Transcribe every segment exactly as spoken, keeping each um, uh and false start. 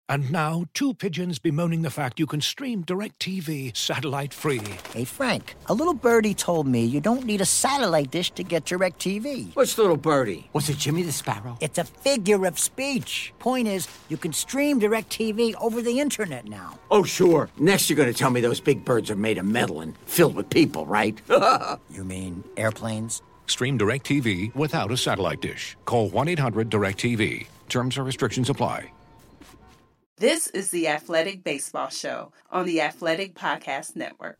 And now, two pigeons bemoaning the fact you can stream DirecTV satellite-free. Hey, Frank, a little birdie told me you don't need a satellite dish to get DirecTV. What's little birdie? Was it Jimmy the Sparrow? It's a figure of speech. Point is, you can stream DirecTV over the internet now. Oh, sure. Next you're going to tell me those big birds are made of metal and filled with people, right? You mean airplanes? Stream DirecTV without a satellite dish. Call one eight hundred direct T V. Terms and restrictions apply. This is the Athletic Baseball Show on the Athletic Podcast Network.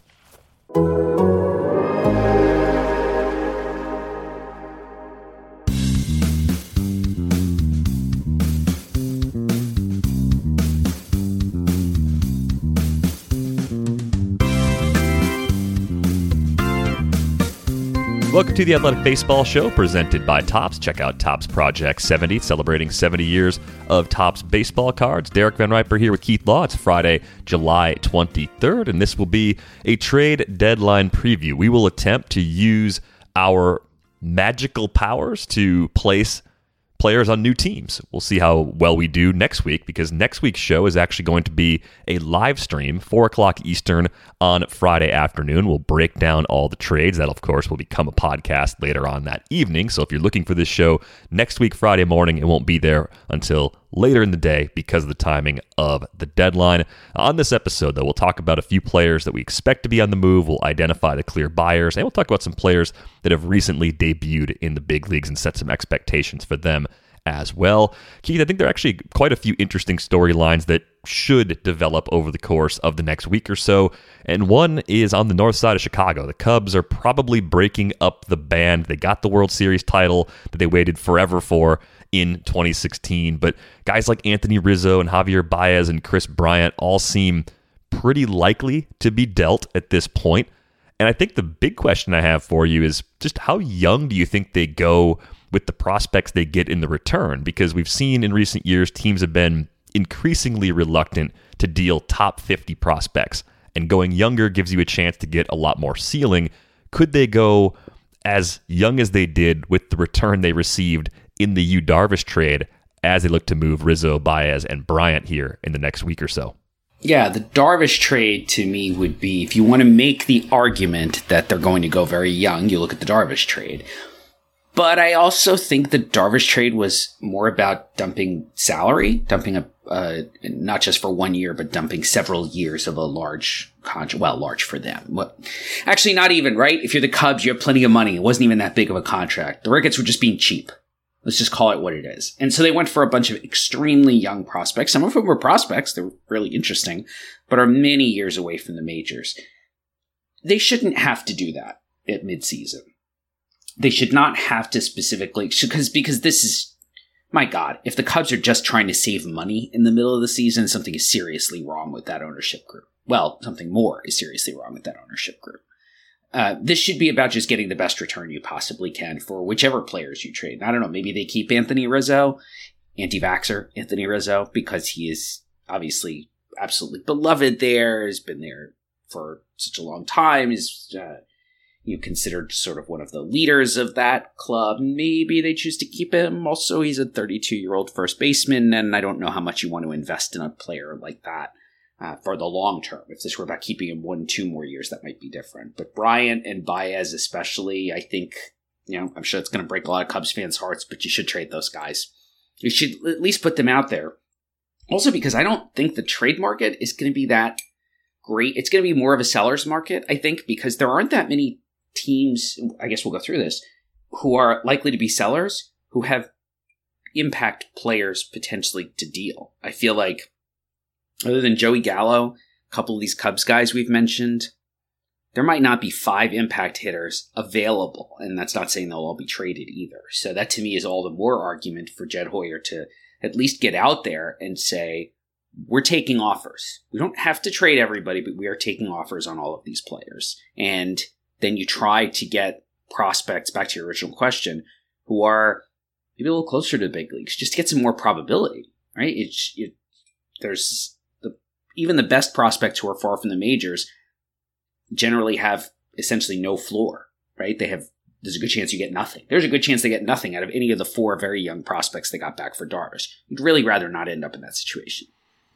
Welcome to the Athletic Baseball Show, presented by Topps. Check out Topps Project seventy, celebrating seventy years of Topps baseball cards. Derek Van Riper here with Keith Law. It's Friday, July twenty-third, and this will be a trade deadline preview. We will attempt to use our magical powers to place players on new teams. We'll see how well we do next week, because next week's show is actually going to be a live stream, four o'clock Eastern on Friday afternoon. We'll break down all the trades. That, of course, will become a podcast later on that evening. So if you're looking for this show next week, Friday morning, it won't be there until later in the day because of the timing of the deadline. On this episode, though, we'll talk about a few players that we expect to be on the move. We'll identify the clear buyers, and we'll talk about some players that have recently debuted in the big leagues and set some expectations for them as well. Keith, I think there are actually quite a few interesting storylines that should develop over the course of the next week or so, and one is on the north side of Chicago. The Cubs are probably breaking up the band. They got the World Series title that they waited forever for in twenty sixteen, but guys like Anthony Rizzo and Javier Baez and Chris Bryant all seem pretty likely to be dealt at this point. And I think the big question I have for you is just how young do you think they go with the prospects they get in the return? Because we've seen in recent years teams have been increasingly reluctant to deal top fifty prospects, and going younger gives you a chance to get a lot more ceiling. Could they go as young as they did with the return they received in the Yu Darvish trade as they look to move Rizzo, Baez, and Bryant here in the next week or so? Yeah, the Darvish trade to me would be, if you want to make the argument that they're going to go very young, you look at the Darvish trade. But I also think the Darvish trade was more about dumping salary, dumping a uh, not just for one year, but dumping several years of a large contract. Well, large for them. What? Actually, not even, right? If you're the Cubs, you have plenty of money. It wasn't even that big of a contract. The Ricketts were just being cheap. Let's just call it what it is. And so they went for a bunch of extremely young prospects. Some of them were prospects. They were really interesting, but are many years away from the majors. They shouldn't have to do that at midseason. They should not have to specifically, because because this is, my God, if the Cubs are just trying to save money in the middle of the season, something is seriously wrong with that ownership group. Well, something more is seriously wrong with that ownership group. Uh, this should be about just getting the best return you possibly can for whichever players you trade. And I don't know, maybe they keep Anthony Rizzo, anti-vaxxer Anthony Rizzo, because he is obviously absolutely beloved there, has been there for such a long time, is uh, you considered sort of one of the leaders of that club. Maybe they choose to keep him. Also, he's a thirty-two-year-old first baseman, and I don't know how much you want to invest in a player like that. Uh, for the long term. If this were about keeping him one, two more years, that might be different. But Bryant and Baez especially, I think, you know, I'm sure it's going to break a lot of Cubs fans' hearts, but you should trade those guys. You should at least put them out there. Also, because I don't think the trade market is going to be that great. It's going to be more of a seller's market, I think, because there aren't that many teams, I guess we'll go through this, who are likely to be sellers, who have impact players potentially to deal. I feel like other than Joey Gallo, a couple of these Cubs guys we've mentioned, there might not be five impact hitters available. And that's not saying they'll all be traded either. So that to me is all the more argument for Jed Hoyer to at least get out there and say, we're taking offers. We don't have to trade everybody, but we are taking offers on all of these players. And then you try to get prospects, back to your original question, who are maybe a little closer to the big leagues, just to get some more probability, right? It's, it, there's... Even the best prospects who are far from the majors generally have essentially no floor, right? They have, there's a good chance you get nothing. There's a good chance they get nothing out of any of the four very young prospects they got back for Darvish. You'd really rather not end up in that situation.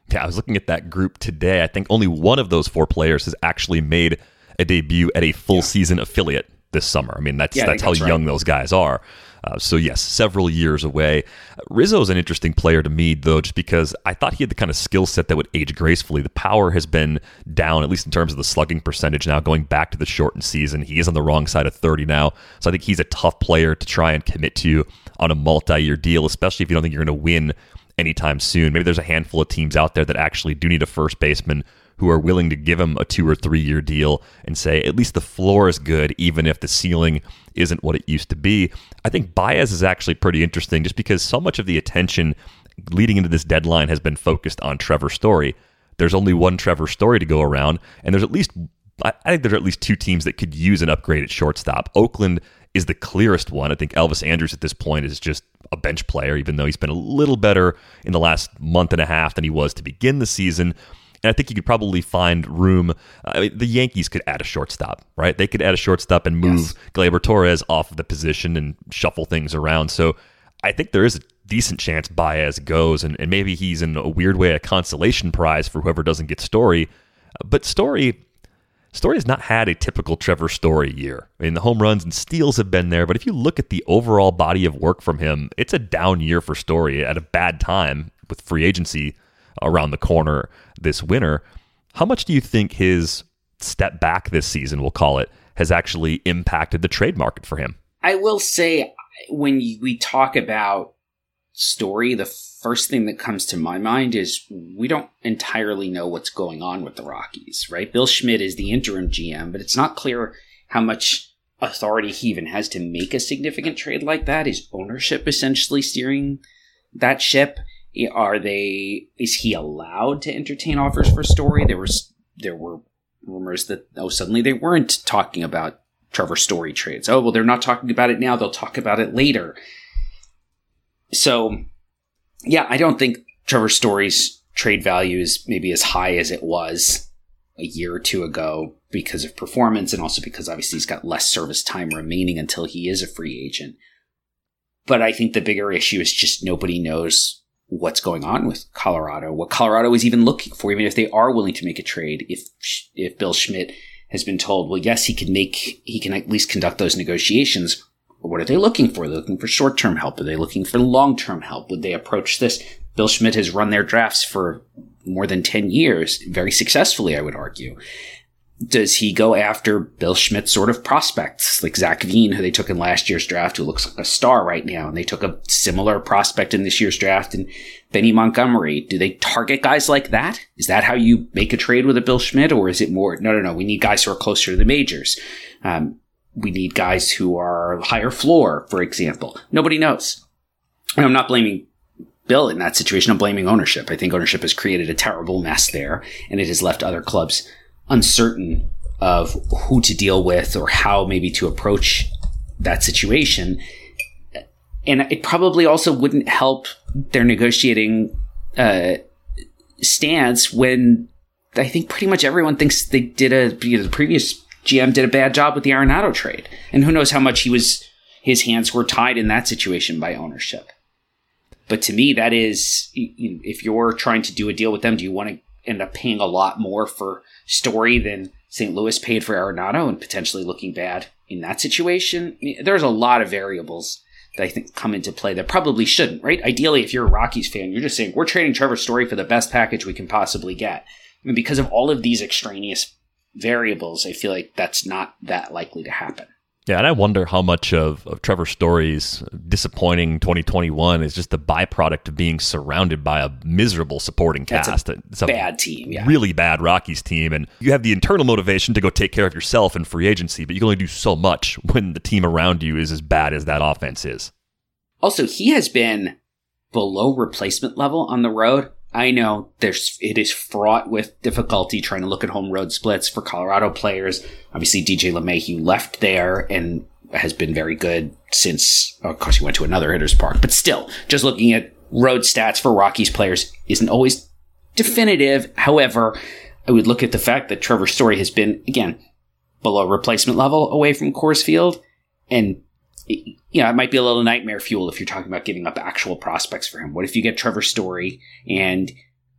Yeah, I was looking at that group today. I think only one of those four players has actually made a debut at a full yeah. season affiliate this summer. I mean, that's yeah, that's how that's young right. those guys are. Uh, so yes, several years away. Rizzo's an interesting player to me, though, just because I thought he had the kind of skill set that would age gracefully. The power has been down, at least in terms of the slugging percentage now, going back to the shortened season. He is on the wrong side of thirty now, so I think he's a tough player to try and commit to on a multi-year deal, especially if you don't think you're going to win anytime soon. Maybe there's a handful of teams out there that actually do need a first baseman who are willing to give him a two or three year deal and say, at least the floor is good, even if the ceiling isn't what it used to be. I think Baez is actually pretty interesting just because so much of the attention leading into this deadline has been focused on Trevor Story. There's only one Trevor Story to go around, and there's at least, I think there's at least two teams that could use an upgrade at shortstop. Oakland is the clearest one. I think Elvis Andrus at this point is just a bench player, even though he's been a little better in the last month and a half than he was to begin the season. And I think you could probably find room. I mean, the Yankees could add a shortstop, right? They could add a shortstop and move yes. Gleyber Torres off of the position and shuffle things around. So I think there is a decent chance Baez goes, and, and maybe he's in a weird way a consolation prize for whoever doesn't get Story. But Story, Story has not had a typical Trevor Story year. I mean, the home runs and steals have been there, but if you look at the overall body of work from him, it's a down year for Story at a bad time with free agency around the corner this winter. How much do you think his step back this season, we'll call it, has actually impacted the trade market for him? I will say, when we talk about Story, the first thing that comes to my mind is we don't entirely know what's going on with the Rockies, right? Bill Schmidt is the interim G M, but it's not clear how much authority he even has to make a significant trade like that. Is ownership essentially steering that ship? Are they? Is he allowed to entertain offers for Story? There was there were rumors that oh suddenly they weren't talking about Trevor Story trades. Oh well, they're not talking about it now. They'll talk about it later. So yeah, I don't think Trevor Story's trade value is maybe as high as it was a year or two ago because of performance, and also because obviously he's got less service time remaining until he is a free agent. But I think the bigger issue is just nobody knows what's going on with Colorado, what Colorado is even looking for, even if they are willing to make a trade. If if Bill Schmidt has been told, well, yes, he can make, he can at least conduct those negotiations. What are they looking for? They're looking for short-term help. Are they looking for long-term help? Would they approach this? Bill Schmidt has run their drafts for more than ten years, very successfully, I would argue. Does he go after Bill Schmidt sort of prospects, like Zach Veen, who they took in last year's draft, who looks like a star right now, and they took a similar prospect in this year's draft, and Benny Montgomery? Do they target guys like that? Is that how you make a trade with a Bill Schmidt, or is it more, no, no, no, we need guys who are closer to the majors. Um, we need guys who are higher floor, for example. Nobody knows. And I'm not blaming Bill in that situation. I'm blaming ownership. I think ownership has created a terrible mess there, and it has left other clubs uncertain of who to deal with or how maybe to approach that situation. And it probably also wouldn't help their negotiating uh, stance when I think pretty much everyone thinks they did a, you know, the previous G M did a bad job with the Arenado trade. And who knows how much he was, his hands were tied in that situation by ownership. But to me, that is, you know, if you're trying to do a deal with them, do you want to end up paying a lot more for Story than Saint Louis paid for Arenado and potentially looking bad in that situation? I mean, there's a lot of variables that I think come into play that probably shouldn't, right? Ideally, if you're a Rockies fan, you're just saying, we're trading Trevor Story for the best package we can possibly get. And because of all of these extraneous variables, I feel like that's not that likely to happen. Yeah, and I wonder how much of, of Trevor Story's disappointing twenty twenty-one is just the byproduct of being surrounded by a miserable supporting cast. That's a it's a bad team, yeah. Really bad Rockies team. And you have the internal motivation to go take care of yourself in free agency, but you can only do so much when the team around you is as bad as that offense is. Also, he has been below replacement level on the road. I know there's it is fraught with difficulty trying to look at home road splits for Colorado players. Obviously, D J LeMahieu left there and has been very good since, of course, he went to another hitter's park. But still, just looking at road stats for Rockies players isn't always definitive. However, I would look at the fact that Trevor Story has been, again, below replacement level away from Coors Field. And, you know, it might be a little nightmare fuel if you're talking about giving up actual prospects for him. What if you get Trevor Story and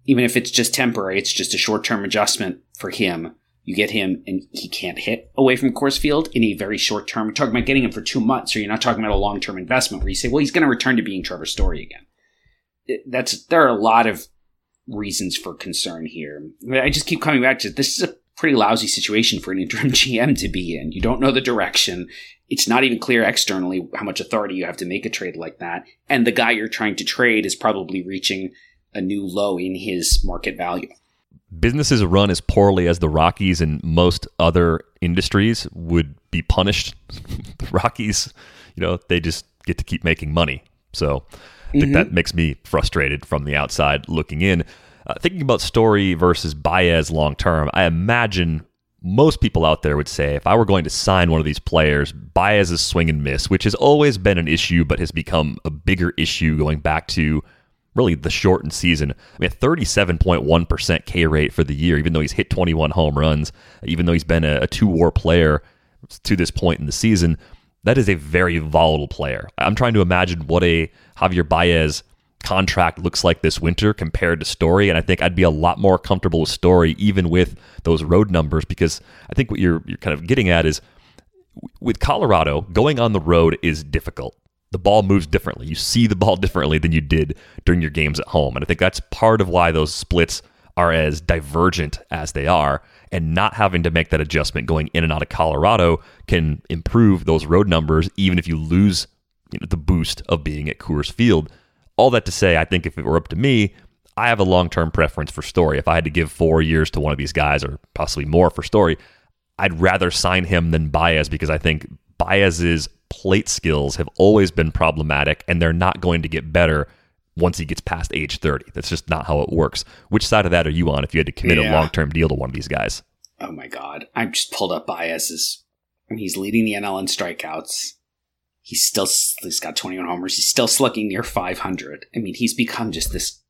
even if it's just temporary, it's just a short-term adjustment for him. You get him and he can't hit away from Coors Field in a very short term. We're talking about getting him for two months, or you're not talking about a long-term investment where you say, well, he's going to return to being Trevor Story again. It, that's There are a lot of reasons for concern here. I just keep coming back to this is a pretty lousy situation for an interim G M to be in. You don't know the direction. It's not even clear externally how much authority you have to make a trade like that. And the guy you're trying to trade is probably reaching a new low in his market value. Businesses run as poorly as the Rockies and most other industries would be punished. The Rockies, you know, they just get to keep making money. So I think mm-hmm. that makes me frustrated from the outside looking in. Uh, thinking about Story versus Baez long term, I imagine most people out there would say if I were going to sign one of these players, Baez's swing and miss, which has always been an issue but has become a bigger issue going back to really the shortened season. I mean, a thirty-seven point one percent K rate for the year, even though he's hit twenty-one home runs, even though he's been a, a two-war player to this point in the season, that is a very volatile player. I'm trying to imagine what a Javier Baez contract looks like this winter compared to Story, and I think I'd be a lot more comfortable with Story even with those road numbers, because I think what you're you're kind of getting at is with Colorado, going on the road is difficult. The ball moves differently. You see the ball differently than you did during your games at home. And I think that's part of why those splits are as divergent as they are. And not having to make that adjustment going in and out of Colorado can improve those road numbers, even if you lose, you know, the boost of being at Coors Field. All that to say, I think if it were up to me, I have a long-term preference for Story. If I had to give four years to one of these guys, or possibly more for Story, I'd rather sign him than Baez, because I think Baez's plate skills have always been problematic, and they're not going to get better once he gets past age thirty. That's just not how it works. Which side of that are you on if you had to commit yeah. a long-term deal to one of these guys? Oh my God. I've just pulled up Baez's. I mean, he's leading the N L in strikeouts. He's still, he's got twenty-one homers. He's still slugging near five hundred. I mean, he's become just this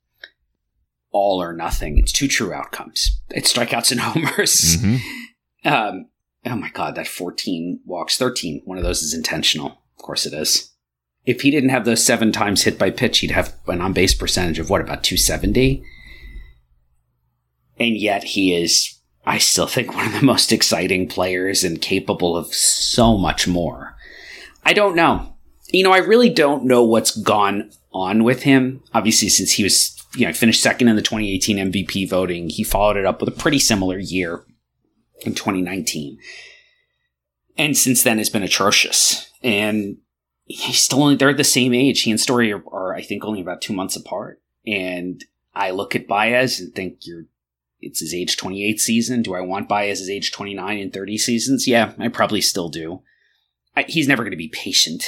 all or nothing. It's two true outcomes. It's strikeouts and homers. Mm-hmm. Um, oh my God, that fourteen walks, thirteen. One of those is intentional. Of course it is. If he didn't have those seven times hit by pitch, he'd have an on-base percentage of what, about two seventy? And yet he is, I still think, one of the most exciting players and capable of so much more. I don't know. You know, I really don't know what's gone on with him. Obviously, since he was, you know, finished second in the twenty eighteen M V P voting, he followed it up with a pretty similar year in twenty nineteen. And since then has been atrocious. And he's still only, they're the same age. He and Story are, are, I think, only about two months apart. And I look at Baez and think you're, it's his age twenty-eight season. Do I want Baez's age twenty-nine and thirty seasons? Yeah, I probably still do. I, he's never going to be patient.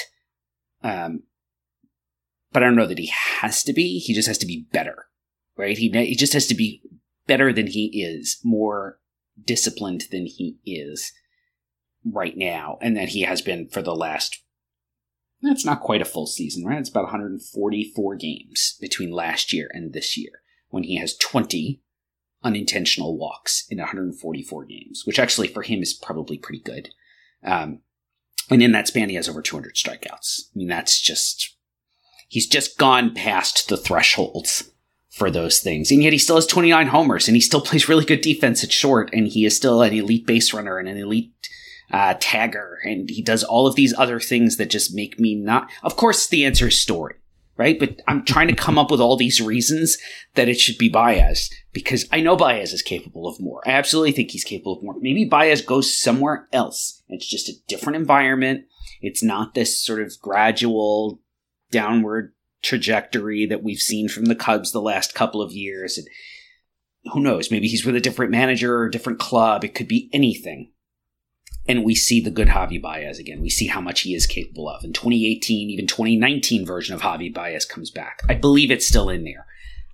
Um, but I don't know that he has to be. He just has to be better, right? He, he just has to be better than he is, more disciplined than he is right now, and that he has been for the last, that's not quite a full season, right? It's about one hundred forty-four games between last year and this year, when he has twenty unintentional walks in one hundred forty-four games, which actually for him is probably pretty good. Um, and in that span, he has over two hundred strikeouts. I mean, that's just, he's just gone past the thresholds for those things. And yet he still has twenty-nine homers, and he still plays really good defense at short, and he is still an elite base runner and an elite uh, tagger, and he does all of these other things that just make me not... Of course, the answer is Story, right? But I'm trying to come up with all these reasons that it should be Baez, because I know Baez is capable of more. I absolutely think he's capable of more. Maybe Baez goes somewhere else. It's just a different environment. It's not this sort of gradual downward trajectory that we've seen from the Cubs the last couple of years. And who knows? Maybe he's with a different manager or a different club. It could be anything. And we see the good Javi Baez again. We see how much he is capable of. In twenty eighteen, even twenty nineteen version of Javi Baez comes back. I believe it's still in there.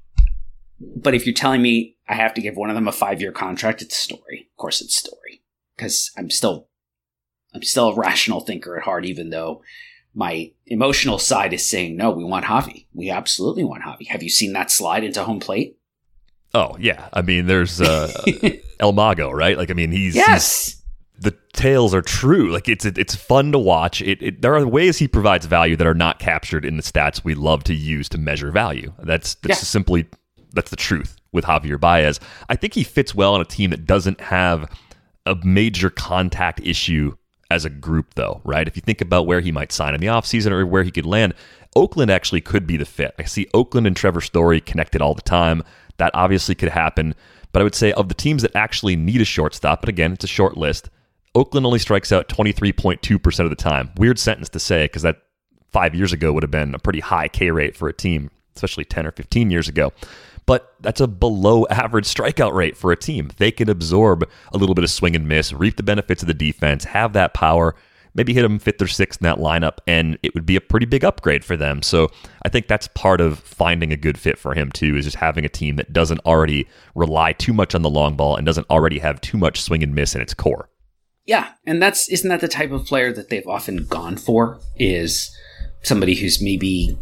But if you're telling me I have to give one of them a five-year contract, it's Story. Of course it's Story. Because I'm still, I'm still a rational thinker at heart, even though my emotional side is saying, no, we want Javi. We absolutely want Javi. Have you seen that slide into home plate? Oh, yeah. I mean, there's uh, El Mago, right? Like, I mean, he's... Yes! He's, the tales are true. Like, it's it's fun to watch. It, it there are ways he provides value that are not captured in the stats we love to use to measure value. That's that's yeah. simply that's the truth with Javier Baez. I think he fits well on a team that doesn't have a major contact issue as a group, though, right? If you think about where he might sign in the offseason or where he could land, Oakland actually could be the fit. I see Oakland and Trevor Story connected all the time. That obviously could happen. But I would say of the teams that actually need a shortstop, and again, it's a short list, Oakland only strikes out twenty-three point two percent of the time. Weird sentence to say because that five years ago would have been a pretty high K rate for a team, especially ten or fifteen years ago. But that's a below average strikeout rate for a team. They can absorb a little bit of swing and miss, reap the benefits of the defense, have that power, maybe hit them fifth or sixth in that lineup, and it would be a pretty big upgrade for them. So I think that's part of finding a good fit for him too, is just having a team that doesn't already rely too much on the long ball and doesn't already have too much swing and miss in its core. Yeah, and that's isn't that the type of player that they've often gone for, is somebody who's maybe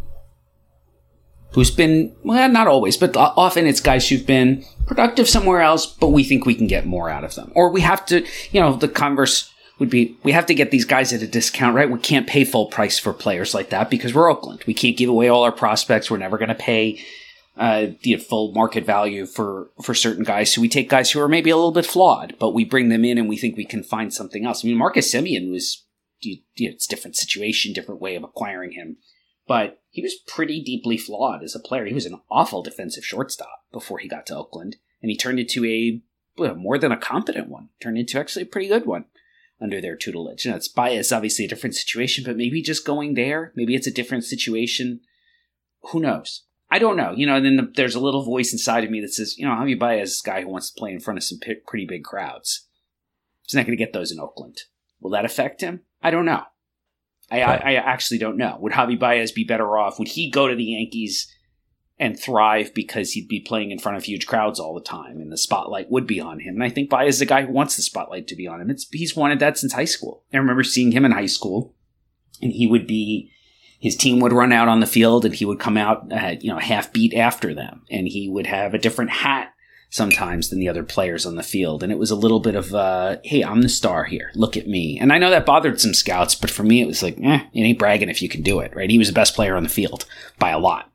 who's been, well, not always, but often it's guys who've been productive somewhere else, but we think we can get more out of them. Or we have to, you know, the converse would be, we have to get these guys at a discount, right? We can't pay full price for players like that because we're Oakland. We can't give away all our prospects. We're never going to pay uh, the full market value for, for certain guys. So we take guys who are maybe a little bit flawed, but we bring them in and we think we can find something else. I mean, Marcus Semien was, you know, it's a different situation, different way of acquiring him. But he was pretty deeply flawed as a player. He was an awful defensive shortstop before he got to Oakland. And he turned into a, well, more than a competent one. Turned into actually a pretty good one under their tutelage. You know, it's Baez, obviously a different situation, but maybe just going there, maybe it's a different situation. Who knows? I don't know. You know, and then the, there's a little voice inside of me that says, you know, Javier Baez is this guy who wants to play in front of some p- pretty big crowds. He's not going to get those in Oakland. Will that affect him? I don't know. I, I, I actually don't know. Would Javi Baez be better off? Would he go to the Yankees and thrive because he'd be playing in front of huge crowds all the time and the spotlight would be on him? And I think Baez is a guy who wants the spotlight to be on him. It's, he's wanted that since high school. I remember seeing him in high school, and he would be, his team would run out on the field and he would come out, uh, you know, half beat after them, and he would have a different hat sometimes than the other players on the field. And it was a little bit of, uh, hey, I'm the star here. Look at me. And I know that bothered some scouts, but for me, it was like, eh, it ain't bragging if you can do it, right? He was the best player on the field by a lot.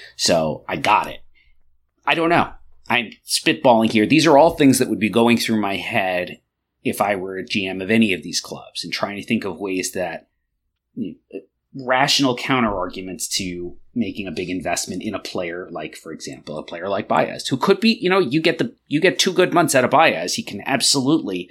So I got it. I don't know. I'm spitballing here. These are all things that would be going through my head if I were a G M of any of these clubs, and trying to think of ways that, you know, rational counter arguments to making a big investment in a player like, for example, a player like Baez, who could be, you know, you get the, you get two good months out of Baez. He can absolutely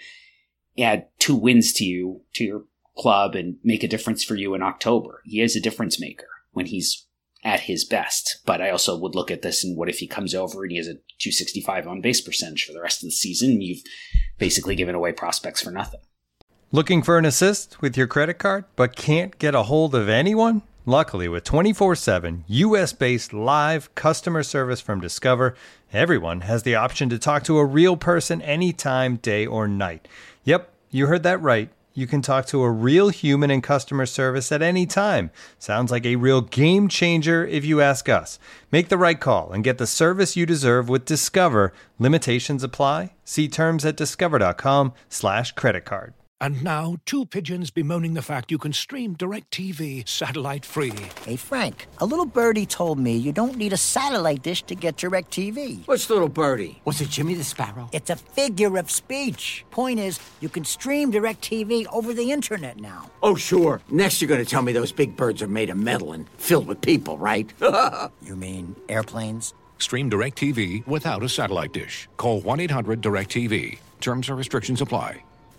add two wins to you, to your club, and make a difference for you in October. He is a difference maker when he's at his best. But I also would look at this and what if he comes over and he has a two sixty-five on base percentage for the rest of the season? You've basically given away prospects for nothing. Looking for an assist with your credit card, but can't get a hold of anyone? Luckily, with twenty-four seven U S-based live customer service from Discover, everyone has the option to talk to a real person anytime, day or night. Yep, you heard that right. You can talk to a real human in customer service at any time. Sounds like a real game changer if you ask us. Make the right call and get the service you deserve with Discover. Limitations apply. See terms at discover.com slash credit card. And now, two pigeons bemoaning the fact you can stream DirecTV satellite-free. Hey, Frank, a little birdie told me you don't need a satellite dish to get DirecTV. What's little birdie? Was it Jimmy the Sparrow? It's a figure of speech. Point is, you can stream DirecTV over the internet now. Oh, sure. Next you're going to tell me those big birds are made of metal and filled with people, right? You mean airplanes? Stream DirecTV without a satellite dish. Call one eight hundred direct T V. Terms and restrictions apply.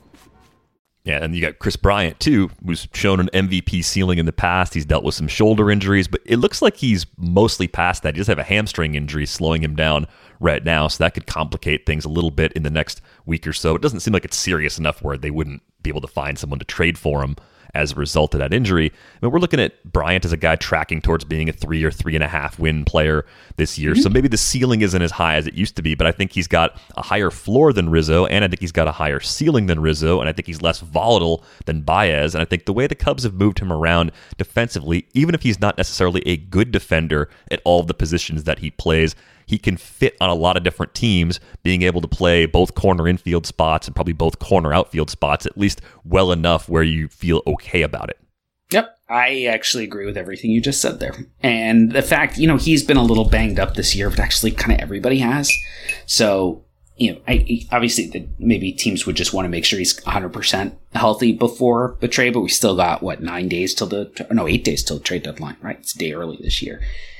Yeah, and you got Chris Bryant, too, who's shown an M V P ceiling in the past. He's dealt with some shoulder injuries, but it looks like he's mostly past that. He does have a hamstring injury slowing him down right now, so that could complicate things a little bit in the next week or so. It doesn't seem like it's serious enough where they wouldn't be able to find someone to trade for him as a result of that injury. I mean, we're looking at Bryant as a guy tracking towards being a three or three and a half win player this year. Mm-hmm. So maybe the ceiling isn't as high as it used to be, but I think he's got a higher floor than Rizzo, and I think he's got a higher ceiling than Rizzo, and I think he's less volatile than Baez. And I think the way the Cubs have moved him around defensively, even if he's not necessarily a good defender at all of the positions that he plays, he can fit on a lot of different teams, being able to play both corner infield spots and probably both corner outfield spots, at least well enough where you feel okay about it. Yep. I actually agree with everything you just said there. And the fact, you know, he's been a little banged up this year, but actually kind of everybody has. So, you know, I, obviously the, maybe teams would just want to make sure he's one hundred percent healthy before the trade, but we still got, what, nine days till the, no, eight days till the trade deadline, right? It's a day early this year.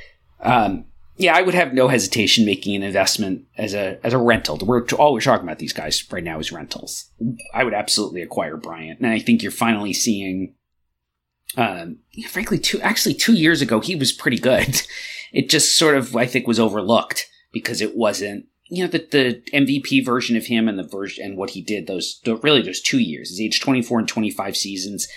Um, yeah, I would have no hesitation making an investment as a as a rental. We're all we're talking about these guys right now is rentals. I would absolutely acquire Bryant, and I think you're finally seeing. Um, frankly, two actually two years ago he was pretty good. It just sort of I think was overlooked because it wasn't you know the the M V P version of him and the version and what he did those really those two years. His age twenty-four and twenty-five seasons.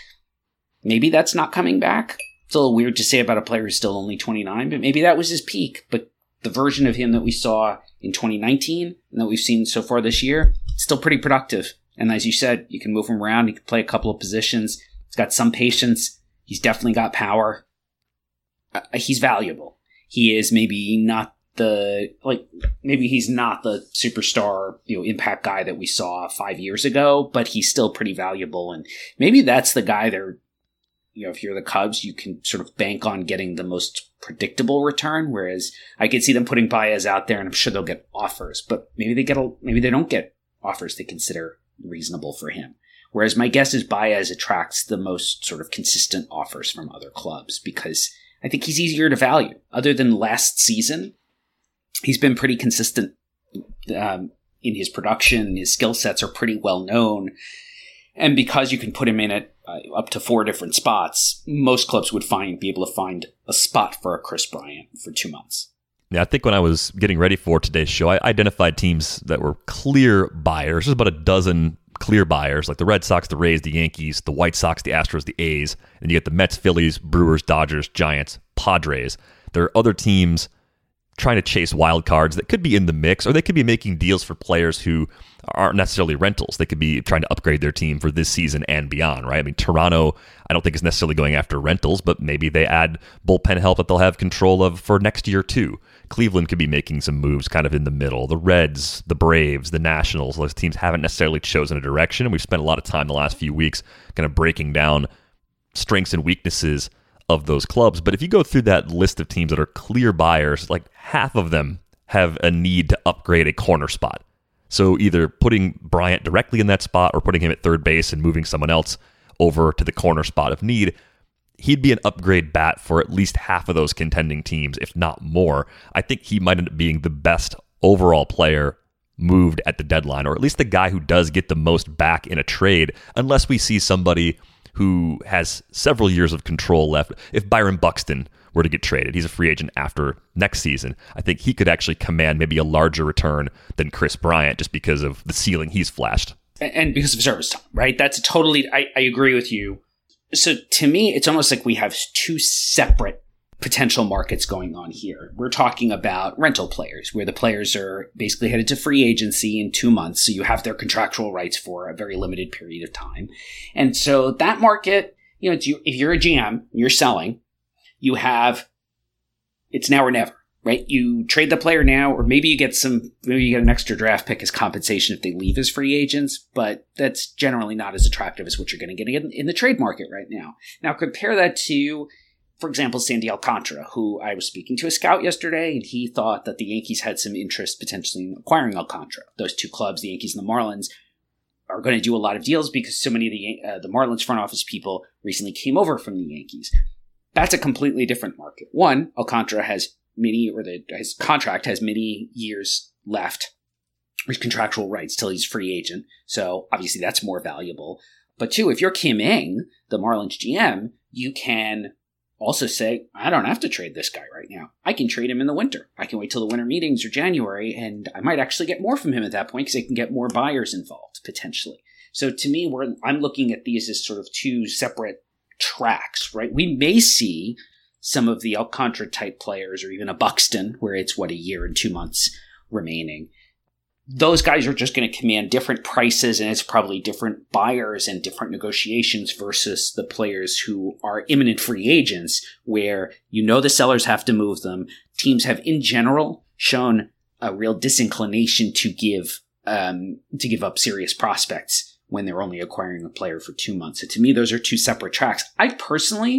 Maybe that's not coming back. It's a little weird to say about a player who's still only twenty-nine, but maybe that was his peak. But the version of him that we saw in twenty nineteen and that we've seen so far this year, still pretty productive. And as you said, you can move him around. He can play a couple of positions. He's got some patience. He's definitely got power. Uh, he's valuable. He is maybe not the, like, maybe he's not the superstar, you know, impact guy that we saw five years ago, but he's still pretty valuable. And maybe that's the guy they're, you know, if you're the Cubs, you can sort of bank on getting the most predictable return. Whereas I could see them putting Baez out there, and I'm sure they'll get offers, but maybe they get a, maybe they don't get offers they consider reasonable for him. Whereas my guess is Baez attracts the most sort of consistent offers from other clubs because I think he's easier to value. Other than last season, he's been pretty consistent um, in his production. His skill sets are pretty well known. And because you can put him in at uh, up to four different spots, most clubs would find be able to find a spot for a Kris Bryant for two months. Yeah, I think when I was getting ready for today's show, I identified teams that were clear buyers. There's about a dozen clear buyers, like the Red Sox, the Rays, the Yankees, the White Sox, the Astros, the A's, and you get the Mets, Phillies, Brewers, Dodgers, Giants, Padres. There are other teams trying to chase wild cards that could be in the mix, or they could be making deals for players who aren't necessarily rentals. They could be trying to upgrade their team for this season and beyond, right? I mean, Toronto, I don't think is necessarily going after rentals, but maybe they add bullpen help that they'll have control of for next year too. Cleveland could be making some moves kind of in the middle. The Reds, the Braves, the Nationals, those teams haven't necessarily chosen a direction, and we've spent a lot of time the last few weeks kind of breaking down strengths and weaknesses of those clubs. But if you go through that list of teams that are clear buyers, like half of them have a need to upgrade a corner spot. So either putting Bryant directly in that spot or putting him at third base and moving someone else over to the corner spot of need. He'd be an upgrade bat for at least half of those contending teams, if not more. I think he might end up being the best overall player moved at the deadline, or at least the guy who does get the most back in a trade, unless we see somebody who has several years of control left. If Byron Buxton were to get traded, he's a free agent after next season, I think he could actually command maybe a larger return than Kris Bryant just because of the ceiling he's flashed. And because of service time, right? That's a totally, I, I agree with you. So to me, it's almost like we have two separate potential markets going on here. We're talking about rental players, where the players are basically headed to free agency in two months. So you have their contractual rights for a very limited period of time. And so that market, you know, it's you, if you're a G M, you're selling, you have, it's now or never, right? You trade the player now, or maybe you get some, maybe you get an extra draft pick as compensation if they leave as free agents, but that's generally not as attractive as what you're going to get in, in the trade market right now. Now compare that to, for example, Sandy Alcantara, who I was speaking to a scout yesterday, and he thought that the Yankees had some interest potentially in acquiring Alcantara. Those two clubs, the Yankees and the Marlins, are going to do a lot of deals because so many of the uh, the Marlins front office people recently came over from the Yankees. That's a completely different market. One, Alcantara has many, or the, his contract has many years left, his contractual rights till he's free agent. So obviously that's more valuable. But two, if you're Kim Ng, the Marlins G M, you can also say, I don't have to trade this guy right now. I can trade him in the winter. I can wait till the winter meetings or January, and I might actually get more from him at that point because I can get more buyers involved, potentially. So to me, we're, I'm looking at these as sort of two separate tracks, right? We may see some of the Alcantara type players, or even a Buxton, where it's, what, a year and two months remaining. Those guys are just going to command different prices, and it's probably different buyers and different negotiations versus the players who are imminent free agents, where you know the sellers have to move them. Teams have, in general, shown a real disinclination to give um, to give up serious prospects when they're only acquiring a player for two months. So to me, those are two separate tracks. I personally,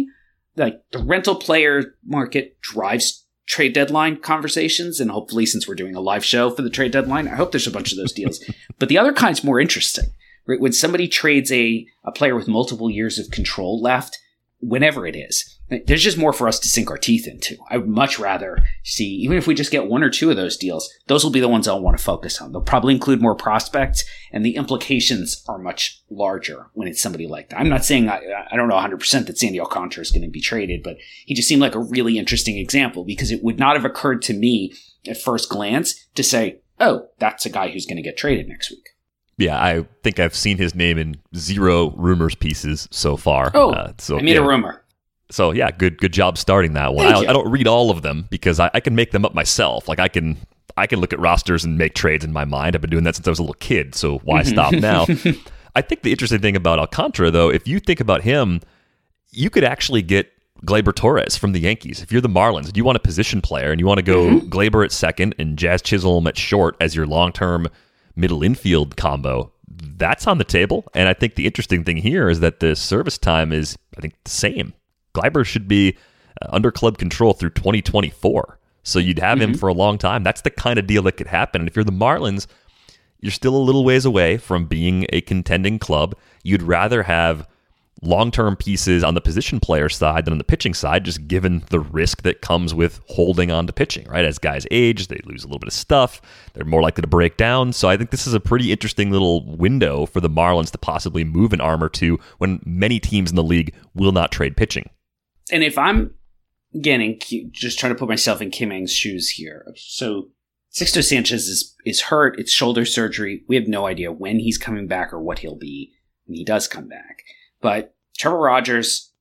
like the rental player market drives trade deadline conversations. And hopefully, since we're doing a live show for the trade deadline, I hope there's a bunch of those deals. But the other kind's more interesting, right? When somebody trades a, a player with multiple years of control left, whenever it is, there's just more for us to sink our teeth into. I would much rather see, even if we just get one or two of those deals, those will be the ones I'll want to focus on. They'll probably include more prospects, and the implications are much larger when it's somebody like that. I'm not saying, I, I don't know one hundred percent that Sandy Alcantara is going to be traded, but he just seemed like a really interesting example because it would not have occurred to me at first glance to say, oh, that's a guy who's going to get traded next week. Yeah, I think I've seen his name in zero rumors pieces so far. Oh, uh, so, I made yeah. a rumor. So yeah, good good job starting that one. I, I don't read all of them because I, I can make them up myself. Like I can I can look at rosters and make trades in my mind. I've been doing that since I was a little kid, so why stop now? I think the interesting thing about Alcantara, though, if you think about him, you could actually get Gleyber Torres from the Yankees. If you're the Marlins and you want a position player and you want to go mm-hmm. Gleyber at second and Jazz Chisholm at short as your long-term middle infield combo, that's on the table. And I think the interesting thing here is that the service time is, I think, the same. Gleyber should be uh, under club control through twenty twenty-four. So you'd have mm-hmm. him for a long time. That's the kind of deal that could happen. And if you're the Marlins, you're still a little ways away from being a contending club. You'd rather have long-term pieces on the position player side than on the pitching side, just given the risk that comes with holding on to pitching, right? As guys age, they lose a little bit of stuff. They're more likely to break down. So I think this is a pretty interesting little window for the Marlins to possibly move an arm or two when many teams in the league will not trade pitching. And if I'm, again, just trying to put myself in Kim Ng's shoes here. So Sixto Sanchez is, is hurt. It's shoulder surgery. We have no idea when he's coming back or what he'll be when he does come back. But Trevor Rogers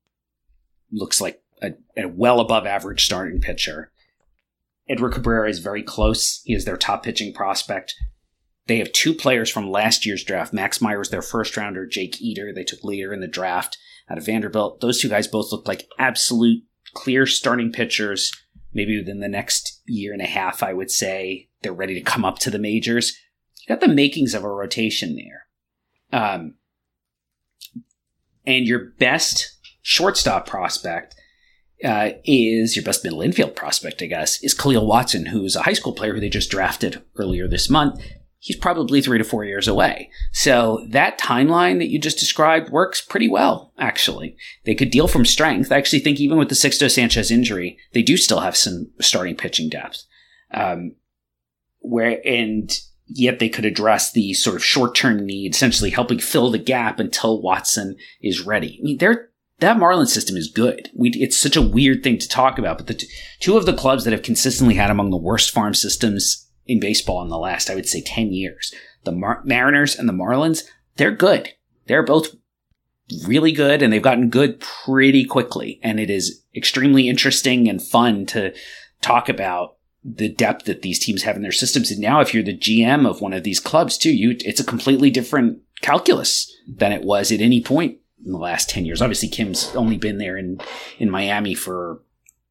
looks like a, a well above average starting pitcher. Edward Cabrera is very close. He is their top pitching prospect. They have two players from last year's draft. Max Meyer was their first rounder. Jake Eder, they took later in the draft out of Vanderbilt. Those two guys both look like absolute clear starting pitchers. Maybe within the next year and a half, I would say they're ready to come up to the majors. You got the makings of a rotation there. Um, and your best shortstop prospect uh, is your best middle infield prospect, I guess, is Khalil Watson, who's a high school player who they just drafted earlier this month. He's probably three to four years away. So that timeline that you just described works pretty well, actually. They could deal from strength. I actually think even with the Sixto Sanchez injury, they do still have some starting pitching depth. Um, where and yet they could address the sort of short-term need, essentially helping fill the gap until Watson is ready. I mean, they're, that Marlins system is good. We, it's such a weird thing to talk about, but the t- two of the clubs that have consistently had among the worst farm systems in baseball in the last, I would say, ten years. The Mar- Mariners and the Marlins, they're good. They're both really good, and they've gotten good pretty quickly. And it is extremely interesting and fun to talk about the depth that these teams have in their systems. And now if you're the G M of one of these clubs too, you it's a completely different calculus than it was at any point in the last ten years. Obviously, Kim's only been there in, in Miami for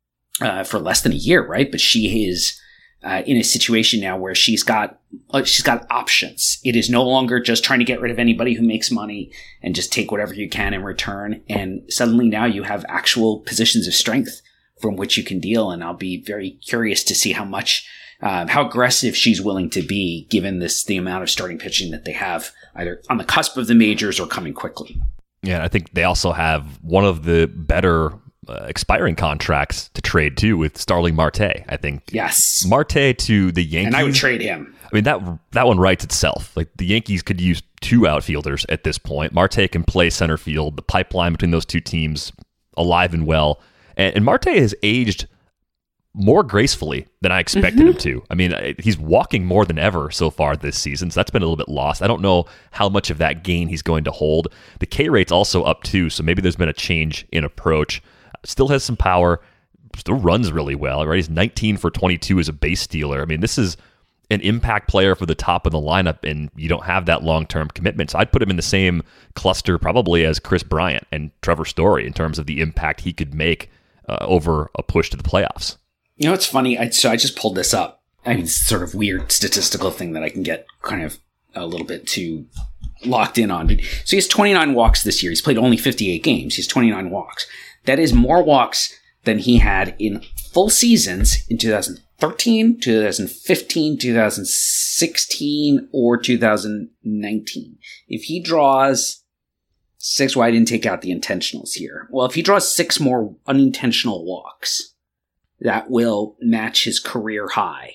uh, for less than a year, right? But she is Uh, in a situation now where she's got uh, she's got options. It is no longer just trying to get rid of anybody who makes money and just take whatever you can in return. And suddenly now you have actual positions of strength from which you can deal. And I'll be very curious to see how much, uh, how aggressive she's willing to be given this the amount of starting pitching that they have either on the cusp of the majors or coming quickly. Yeah, I think they also have one of the better Uh, expiring contracts to trade too with Starling Marte. I think yes, Marte to the Yankees, and I would trade him. I mean that that one writes itself. Like the Yankees could use two outfielders at this point. Marte can play center field. The pipeline between those two teams alive and well, and, and Marte has aged more gracefully than I expected mm-hmm. him to. I mean, he's walking more than ever so far this season, so that's been a little bit lost. I don't know how much of that gain he's going to hold. The K rate's also up too, so maybe there's been a change in approach. Still has some power, still runs really well, right? He's nineteen for twenty-two as a base stealer. I mean, this is an impact player for the top of the lineup, and you don't have that long-term commitment. So I'd put him in the same cluster probably as Chris Bryant and Trevor Story in terms of the impact he could make uh, over a push to the playoffs. You know, it's funny. I, so I just pulled this up. I mean, it's sort of weird statistical thing that I can get kind of a little bit too locked in on. So he has twenty-nine walks this year. He's played only fifty-eight games. He has twenty-nine walks. That is more walks than he had in full seasons in two thousand thirteen, two thousand fifteen, two thousand sixteen, or two thousand nineteen. If he draws six, well, I didn't take out the intentionals here. Well, if he draws six more unintentional walks, that will match his career high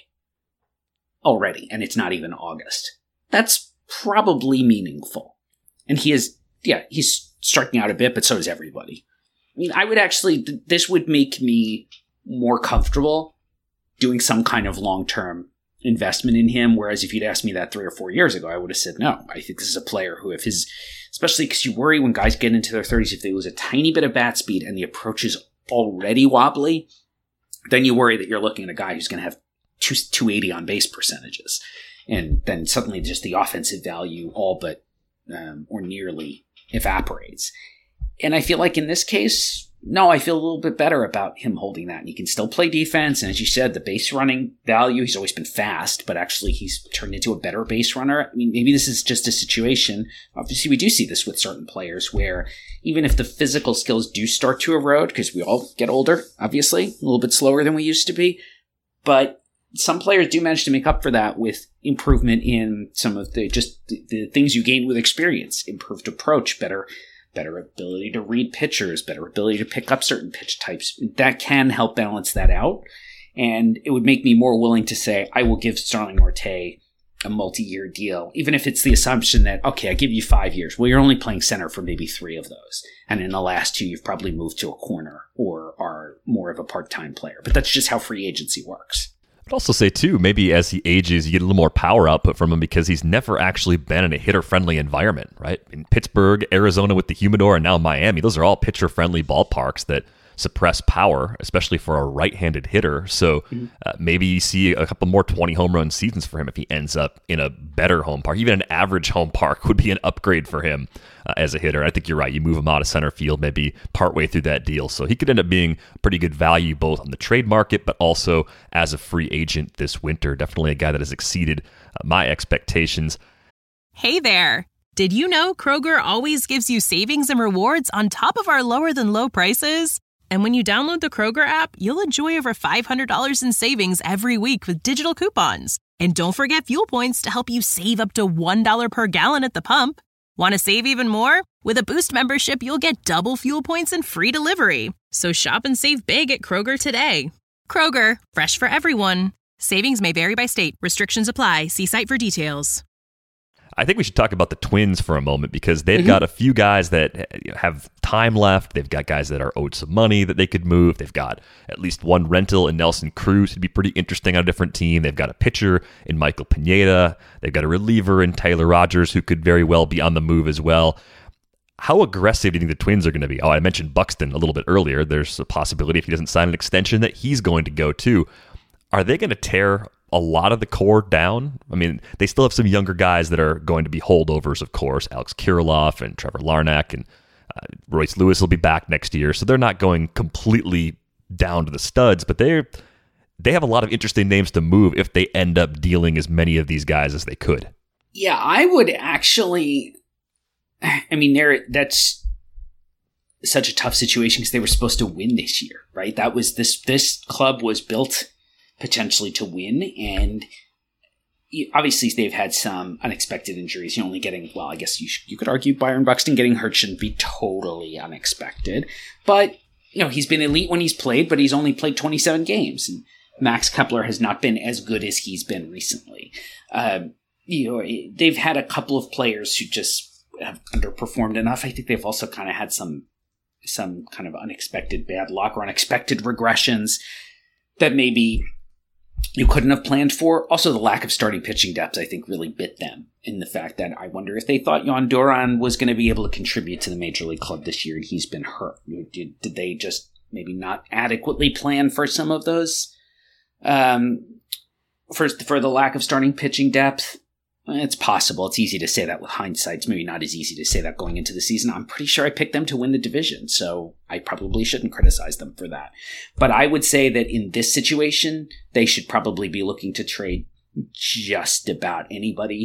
already, and it's not even August. That's probably meaningful. And he is, yeah, he's striking out a bit, but so is everybody. I mean, I would actually, this would make me more comfortable doing some kind of long-term investment in him, whereas if you'd asked me that three or four years ago, I would have said no. I think this is a player who, if his, especially because you worry when guys get into their thirties, if they lose a tiny bit of bat speed and the approach is already wobbly, then you worry that you're looking at a guy who's going to have two, two eighty on base percentages. And then suddenly just the offensive value all but um, or nearly evaporates. And I feel like in this case, no, I feel a little bit better about him holding that. And he can still play defense. And as you said, the base running value, he's always been fast, but actually he's turned into a better base runner. I mean, maybe this is just a situation. Obviously, we do see this with certain players where even if the physical skills do start to erode, because we all get older, obviously, a little bit slower than we used to be, but some players do manage to make up for that with improvement in some of the just the, the things you gain with experience, improved approach, better better ability to read pitchers, better ability to pick up certain pitch types. That can help balance that out. And it would make me more willing to say, I will give Starling Marte a multi-year deal, even if it's the assumption that, okay, I give you five years. Well, you're only playing center for maybe three of those. And in the last two, you've probably moved to a corner or are more of a part-time player. But that's just how free agency works. I'd also say, too, maybe as he ages, you get a little more power output from him because he's never actually been in a hitter-friendly environment, right? In Pittsburgh, Arizona with the Humidor, and now Miami, those are all pitcher-friendly ballparks that suppress power, especially for a right-handed hitter. So uh, maybe you see a couple more twenty home run seasons for him if he ends up in a better home park. Even an average home park would be an upgrade for him uh, as a hitter. I think you're right. You move him out of center field maybe partway through that deal. So he could end up being pretty good value both on the trade market, but also as a free agent this winter. Definitely a guy that has exceeded uh, my expectations. Hey there. Did you know Kroger always gives you savings and rewards on top of our lower than low prices? And when you download the Kroger app, you'll enjoy over five hundred dollars in savings every week with digital coupons. And don't forget fuel points to help you save up to one dollar per gallon at the pump. Want to save even more? With a Boost membership, you'll get double fuel points and free delivery. So shop and save big at Kroger today. Kroger, fresh for everyone. Savings may vary by state. Restrictions apply. See site for details. I think we should talk about the Twins for a moment because they've mm-hmm. got a few guys that have time left. They've got guys that are owed some money that they could move. They've got at least one rental in Nelson Cruz who'd be pretty interesting on a different team. They've got a pitcher in Michael Pineda. They've got a reliever in Taylor Rogers who could very well be on the move as well. How aggressive do you think the Twins are going to be? Oh, I mentioned Buxton a little bit earlier. There's a possibility if he doesn't sign an extension that he's going to go too. Are they going to tear a lot of the core down? I mean, they still have some younger guys that are going to be holdovers, of course. Alex Kirilloff and Trevor Larnach and uh, Royce Lewis will be back next year, so they're not going completely down to the studs, but they they have a lot of interesting names to move if they end up dealing as many of these guys as they could. Yeah, I would actually. I mean, there that's such a tough situation because they were supposed to win this year, right? That was this this club was built potentially to win, and obviously they've had some unexpected injuries. You're only getting, well, I guess you sh- you could argue Byron Buxton getting hurt shouldn't be totally unexpected, but you know he's been elite when he's played, but he's only played twenty-seven games, and Max Kepler has not been as good as he's been recently. Um, you know, they've had a couple of players who just have underperformed enough. I think they've also kind of had some some kind of unexpected bad luck or unexpected regressions that maybe you couldn't have planned for. Also, the lack of starting pitching depth, I think, really bit them in the fact that I wonder if they thought Yon Duran was going to be able to contribute to the Major League Club this year and he's been hurt. Did, did they just maybe not adequately plan for some of those? Um, first, for the lack of starting pitching depth? It's possible. It's easy to say that with hindsight. It's maybe not as easy to say that going into the season. I'm pretty sure I picked them to win the division, so I probably shouldn't criticize them for that. But I would say that in this situation, they should probably be looking to trade just about anybody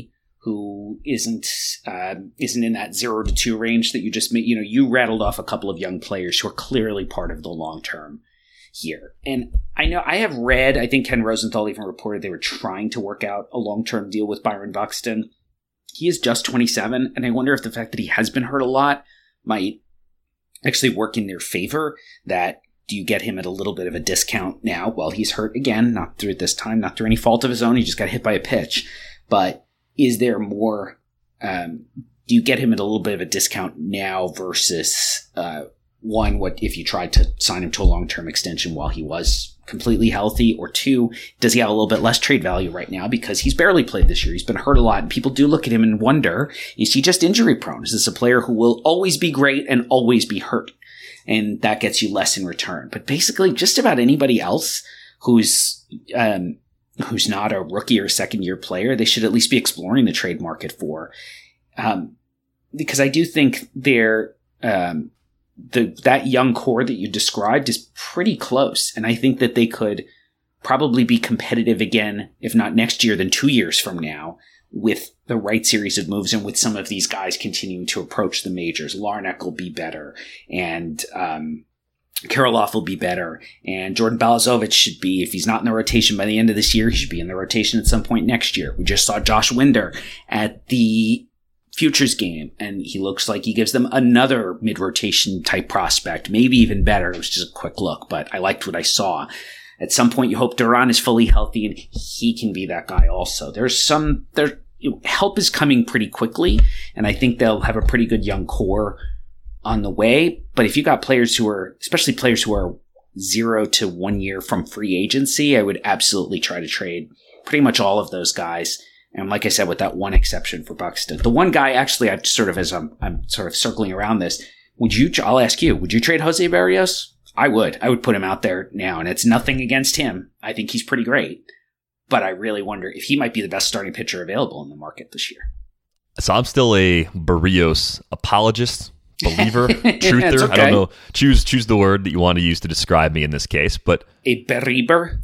who isn't uh, isn't in that zero to two range that you just made. You know, you rattled off a couple of young players who are clearly part of the long term here. And I know I have read, I think Ken Rosenthal even reported they were trying to work out a long term deal with Byron Buxton. He is just twenty-seven, and I wonder if the fact that he has been hurt a lot might actually work in their favor. That do you get him at a little bit of a discount now? Well, he's hurt again, not through this time, not through any fault of his own. He just got hit by a pitch. But is there more, um, do you get him at a little bit of a discount now versus, uh, one, what if you tried to sign him to a long-term extension while he was completely healthy? Or two, does he have a little bit less trade value right now because he's barely played this year? He's been hurt a lot, and people do look at him and wonder, is he just injury prone? Is this a player who will always be great and always be hurt? And that gets you less in return. But basically, just about anybody else who's, um, who's not a rookie or second year player, they should at least be exploring the trade market for. Um, because I do think they're, um, the, that young core that you described is pretty close. And I think that they could probably be competitive again, if not next year, then two years from now, with the right series of moves and with some of these guys continuing to approach the majors. Larnack will be better, and, um, Kirilloff will be better, and Jordan Balazovic should be, if he's not in the rotation by the end of this year, he should be in the rotation at some point next year. We just saw Josh Winder at the Futures game, and he looks like he gives them another mid-rotation type prospect, maybe even better. It was just a quick look, but I liked what I saw. At some point, you hope Duran is fully healthy, and he can be that guy also. There's some, there, help is coming pretty quickly, and I think they'll have a pretty good young core on the way. But if you got players who are, especially players who are zero to one year from free agency, I would absolutely try to trade pretty much all of those guys. And like I said, with that one exception for Buxton, the one guy actually, I sort of, as I'm, I'm sort of circling around this, would you, I'll ask you, would you trade Jose Barrios? I would. I would put him out there now, and it's nothing against him. I think he's pretty great. But I really wonder if he might be the best starting pitcher available in the market this year. So I'm still a Barrios apologist. Believer, truther, okay. I don't know. Choose choose the word that you want to use to describe me in this case, but a believer.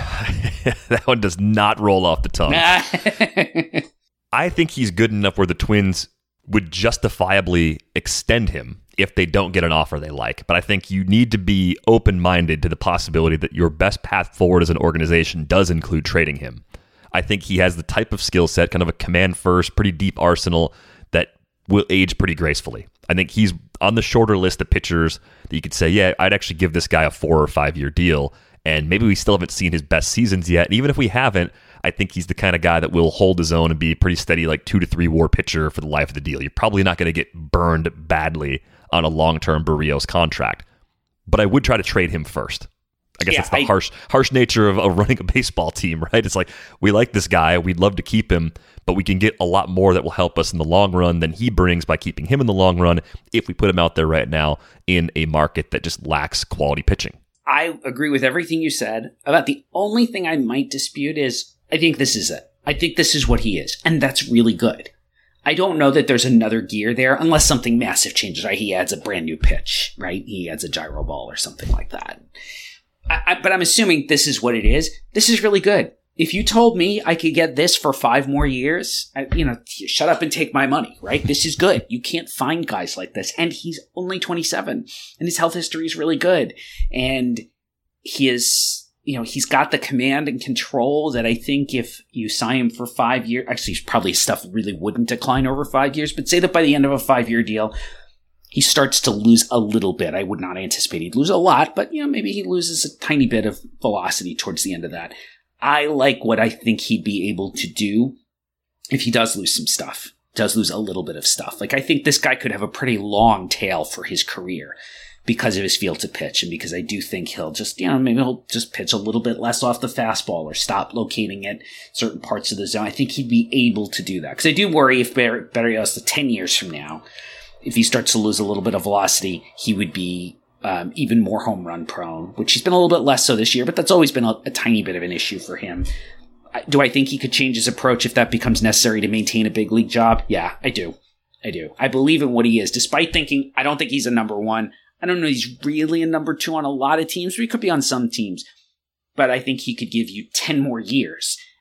That one does not roll off the tongue. I think he's good enough where the Twins would justifiably extend him if they don't get an offer they like. But I think you need to be open-minded to the possibility that your best path forward as an organization does include trading him. I think he has the type of skill set, kind of a command-first, pretty deep arsenal that will age pretty gracefully. I think he's on the shorter list of pitchers that you could say, yeah, I'd actually give this guy a four or five year deal. And maybe we still haven't seen his best seasons yet. And even if we haven't, I think he's the kind of guy that will hold his own and be a pretty steady, like two to three war pitcher for the life of the deal. You're probably not going to get burned badly on a long-term Barrios contract. But I would try to trade him first. I guess yeah, that's the I, harsh harsh nature of, of running a baseball team, right? It's like, we like this guy, we'd love to keep him, but we can get a lot more that will help us in the long run than he brings by keeping him in the long run if we put him out there right now in a market that just lacks quality pitching. I agree with everything you said. About the only thing I might dispute is, I think this is it. I think this is what he is, and that's really good. I don't know that there's another gear there unless something massive changes, right? He adds a brand new pitch, right? He adds a gyro ball or something like that. I, I, but I'm assuming this is what it is. This is really good. If you told me I could get this for five more years, I, you know, shut up and take my money, right? This is good. You can't find guys like this. And he's only twenty-seven, and his health history is really good. And he is, you know, he's got the command and control that I think if you sign him for five years, actually, probably stuff really wouldn't decline over five years, but say that by the end of a five-year deal, he starts to lose a little bit. I would not anticipate he'd lose a lot, but, you know, maybe he loses a tiny bit of velocity towards the end of that. I like what I think he'd be able to do if he does lose some stuff, does lose a little bit of stuff. Like, I think this guy could have a pretty long tail for his career because of his feel to pitch, and because I do think he'll just, you know, maybe he'll just pitch a little bit less off the fastball or stop locating it certain parts of the zone. I think he'd be able to do that. Because I do worry if Bar- Barrios, the ten years from now, if he starts to lose a little bit of velocity, he would be Um, even more home run prone, which he's been a little bit less so this year, but that's always been a, a tiny bit of an issue for him. I, do I think he could change his approach if that becomes necessary to maintain a big league job? Yeah, I do. I do. I believe in what he is, despite thinking, I don't think he's a number one. I don't know he's really a number two on a lot of teams, but he could be on some teams. But I think he could give you ten more years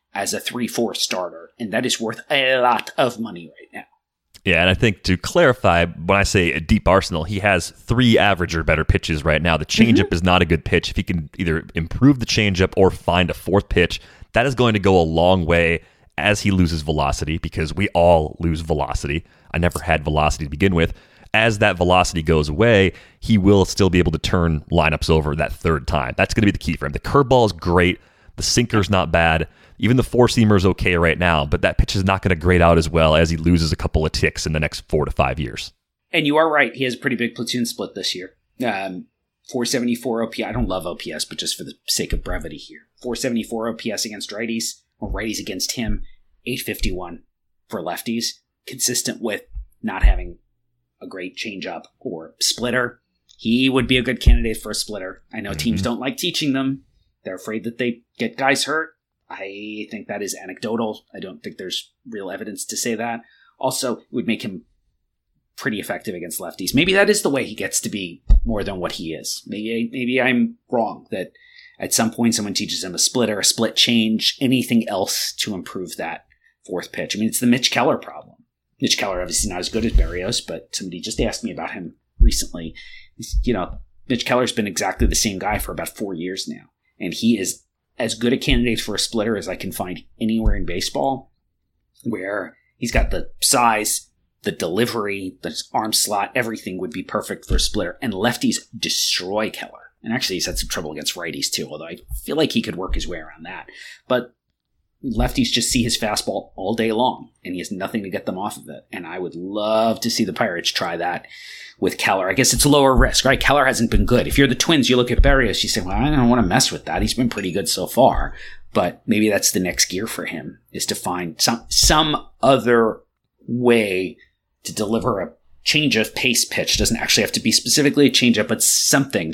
as a three four starter, and that is worth a lot of money right now. Yeah, and I think to clarify, when I say a deep arsenal, he has three average or better pitches right now. The changeup mm-hmm. is not a good pitch. If he can either improve the changeup or find a fourth pitch, that is going to go a long way as he loses velocity, because we all lose velocity. I never had velocity to begin with. As that velocity goes away, he will still be able to turn lineups over that third time. That's going to be the key for him. The curveball is great. The sinker's not bad. Even the four-seamer is okay right now, but that pitch is not going to grade out as well as he loses a couple of ticks in the next four to five years. And you are right. He has a pretty big platoon split this year. Um, four seventy-four O P S. I don't love O P S, but just for the sake of brevity here. four seventy-four O P S against righties, or righties against him. eight fifty-one for lefties. Consistent with not having a great changeup or splitter. He would be a good candidate for a splitter. I know mm-hmm. teams don't like teaching them. They're afraid that they get guys hurt. I think that is anecdotal. I don't think there's real evidence to say that. Also, it would make him pretty effective against lefties. Maybe that is the way he gets to be more than what he is. Maybe, maybe I'm wrong that at some point someone teaches him a splitter, a split change, anything else to improve that fourth pitch. I mean, it's the Mitch Keller problem. Mitch Keller obviously not as good as Berrios, but somebody just asked me about him recently. You know, Mitch Keller's been exactly the same guy for about four years now, and he is as good a candidate for a splitter as I can find anywhere in baseball, where he's got the size, the delivery, the arm slot, everything would be perfect for a splitter. And lefties destroy Keller. And actually he's had some trouble against righties too, although I feel like he could work his way around that. But lefties just see his fastball all day long, and he has nothing to get them off of it. And I would love to see the Pirates try that with Keller. I guess it's lower risk, right? Keller hasn't been good. If you're the Twins, you look at Berrios, you say, well, I don't want to mess with that. He's been pretty good so far. But maybe that's the next gear for him, is to find some some other way to deliver a change of pace pitch. Doesn't actually have to be specifically a changeup, but something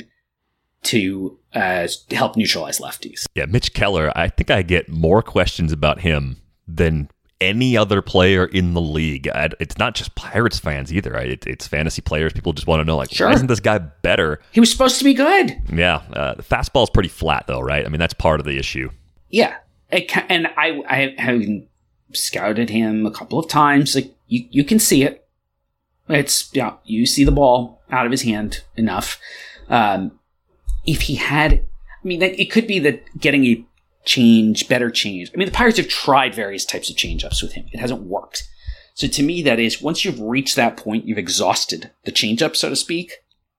to uh, help neutralize lefties. Yeah, Mitch Keller, I think I get more questions about him than any other player in the league. I, it's not just Pirates fans either. Right? It, it's fantasy players. People just want to know, like, sure. Why isn't this guy better? He was supposed to be good. Yeah. Uh, the fastball's pretty flat, though, right? I mean, that's part of the issue. Yeah. It, and I, I have scouted him a couple of times. Like, you, you can see it. It's, yeah, you see the ball out of his hand enough. Um, if he had, I mean, it could be that getting a change, better change. I mean, the Pirates have tried various types of changeups with him. It hasn't worked. So to me, that is, once you've reached that point, you've exhausted the changeup, so to speak,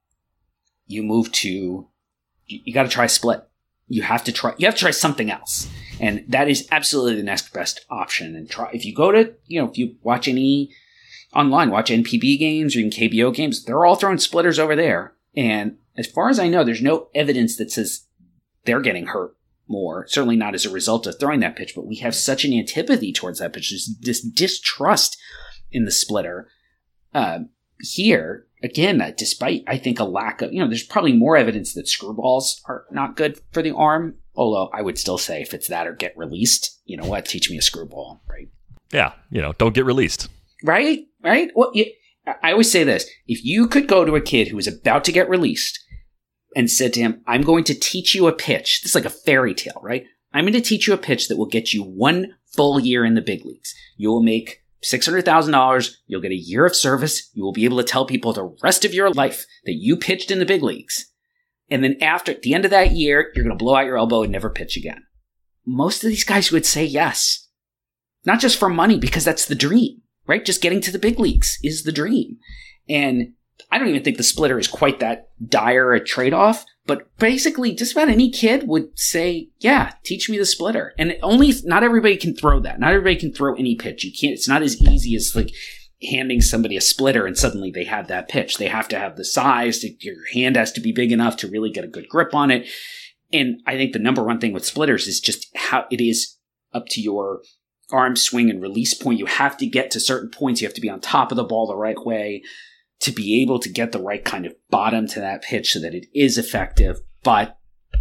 you move to, you, you got to try split. You have to try, you have to try something else. And that is absolutely the next best option. And try, if you go to, you know, if you watch any online, watch N P B games or even K B O games, they're all throwing splitters over there. And as far as I know, there's no evidence that says they're getting hurt more. Certainly not as a result of throwing that pitch, but we have such an antipathy towards that pitch, this, this distrust in the splitter. Uh, here, again, uh, despite, I think, a lack of, you know, there's probably more evidence that screwballs are not good for the arm, although I would still say if it's that or get released, you know what, teach me a screwball, right? Yeah, you know, don't get released. Right? Right? Well, you, I always say this. If you could go to a kid who is about to get released and said to him, I'm going to teach you a pitch. This is like a fairy tale, right? I'm going to teach you a pitch that will get you one full year in the big leagues. You will make six hundred thousand dollars. You'll get a year of service. You will be able to tell people the rest of your life that you pitched in the big leagues. And then after, at the end of that year, you're going to blow out your elbow and never pitch again. Most of these guys would say yes. Not just for money, because that's the dream, right? Just getting to the big leagues is the dream. And I don't even think the splitter is quite that dire a trade-off, but basically just about any kid would say, yeah, teach me the splitter. And only, not everybody can throw that. Not everybody can throw any pitch. You can't, it's not as easy as like handing somebody a splitter and suddenly they have that pitch. They have to have the size, to, your hand has to be big enough to really get a good grip on it. And I think the number one thing with splitters is just how it is up to your arm swing and release point. You have to get to certain points. You have to be on top of the ball the right way to be able to get the right kind of bottom to that pitch so that it is effective. But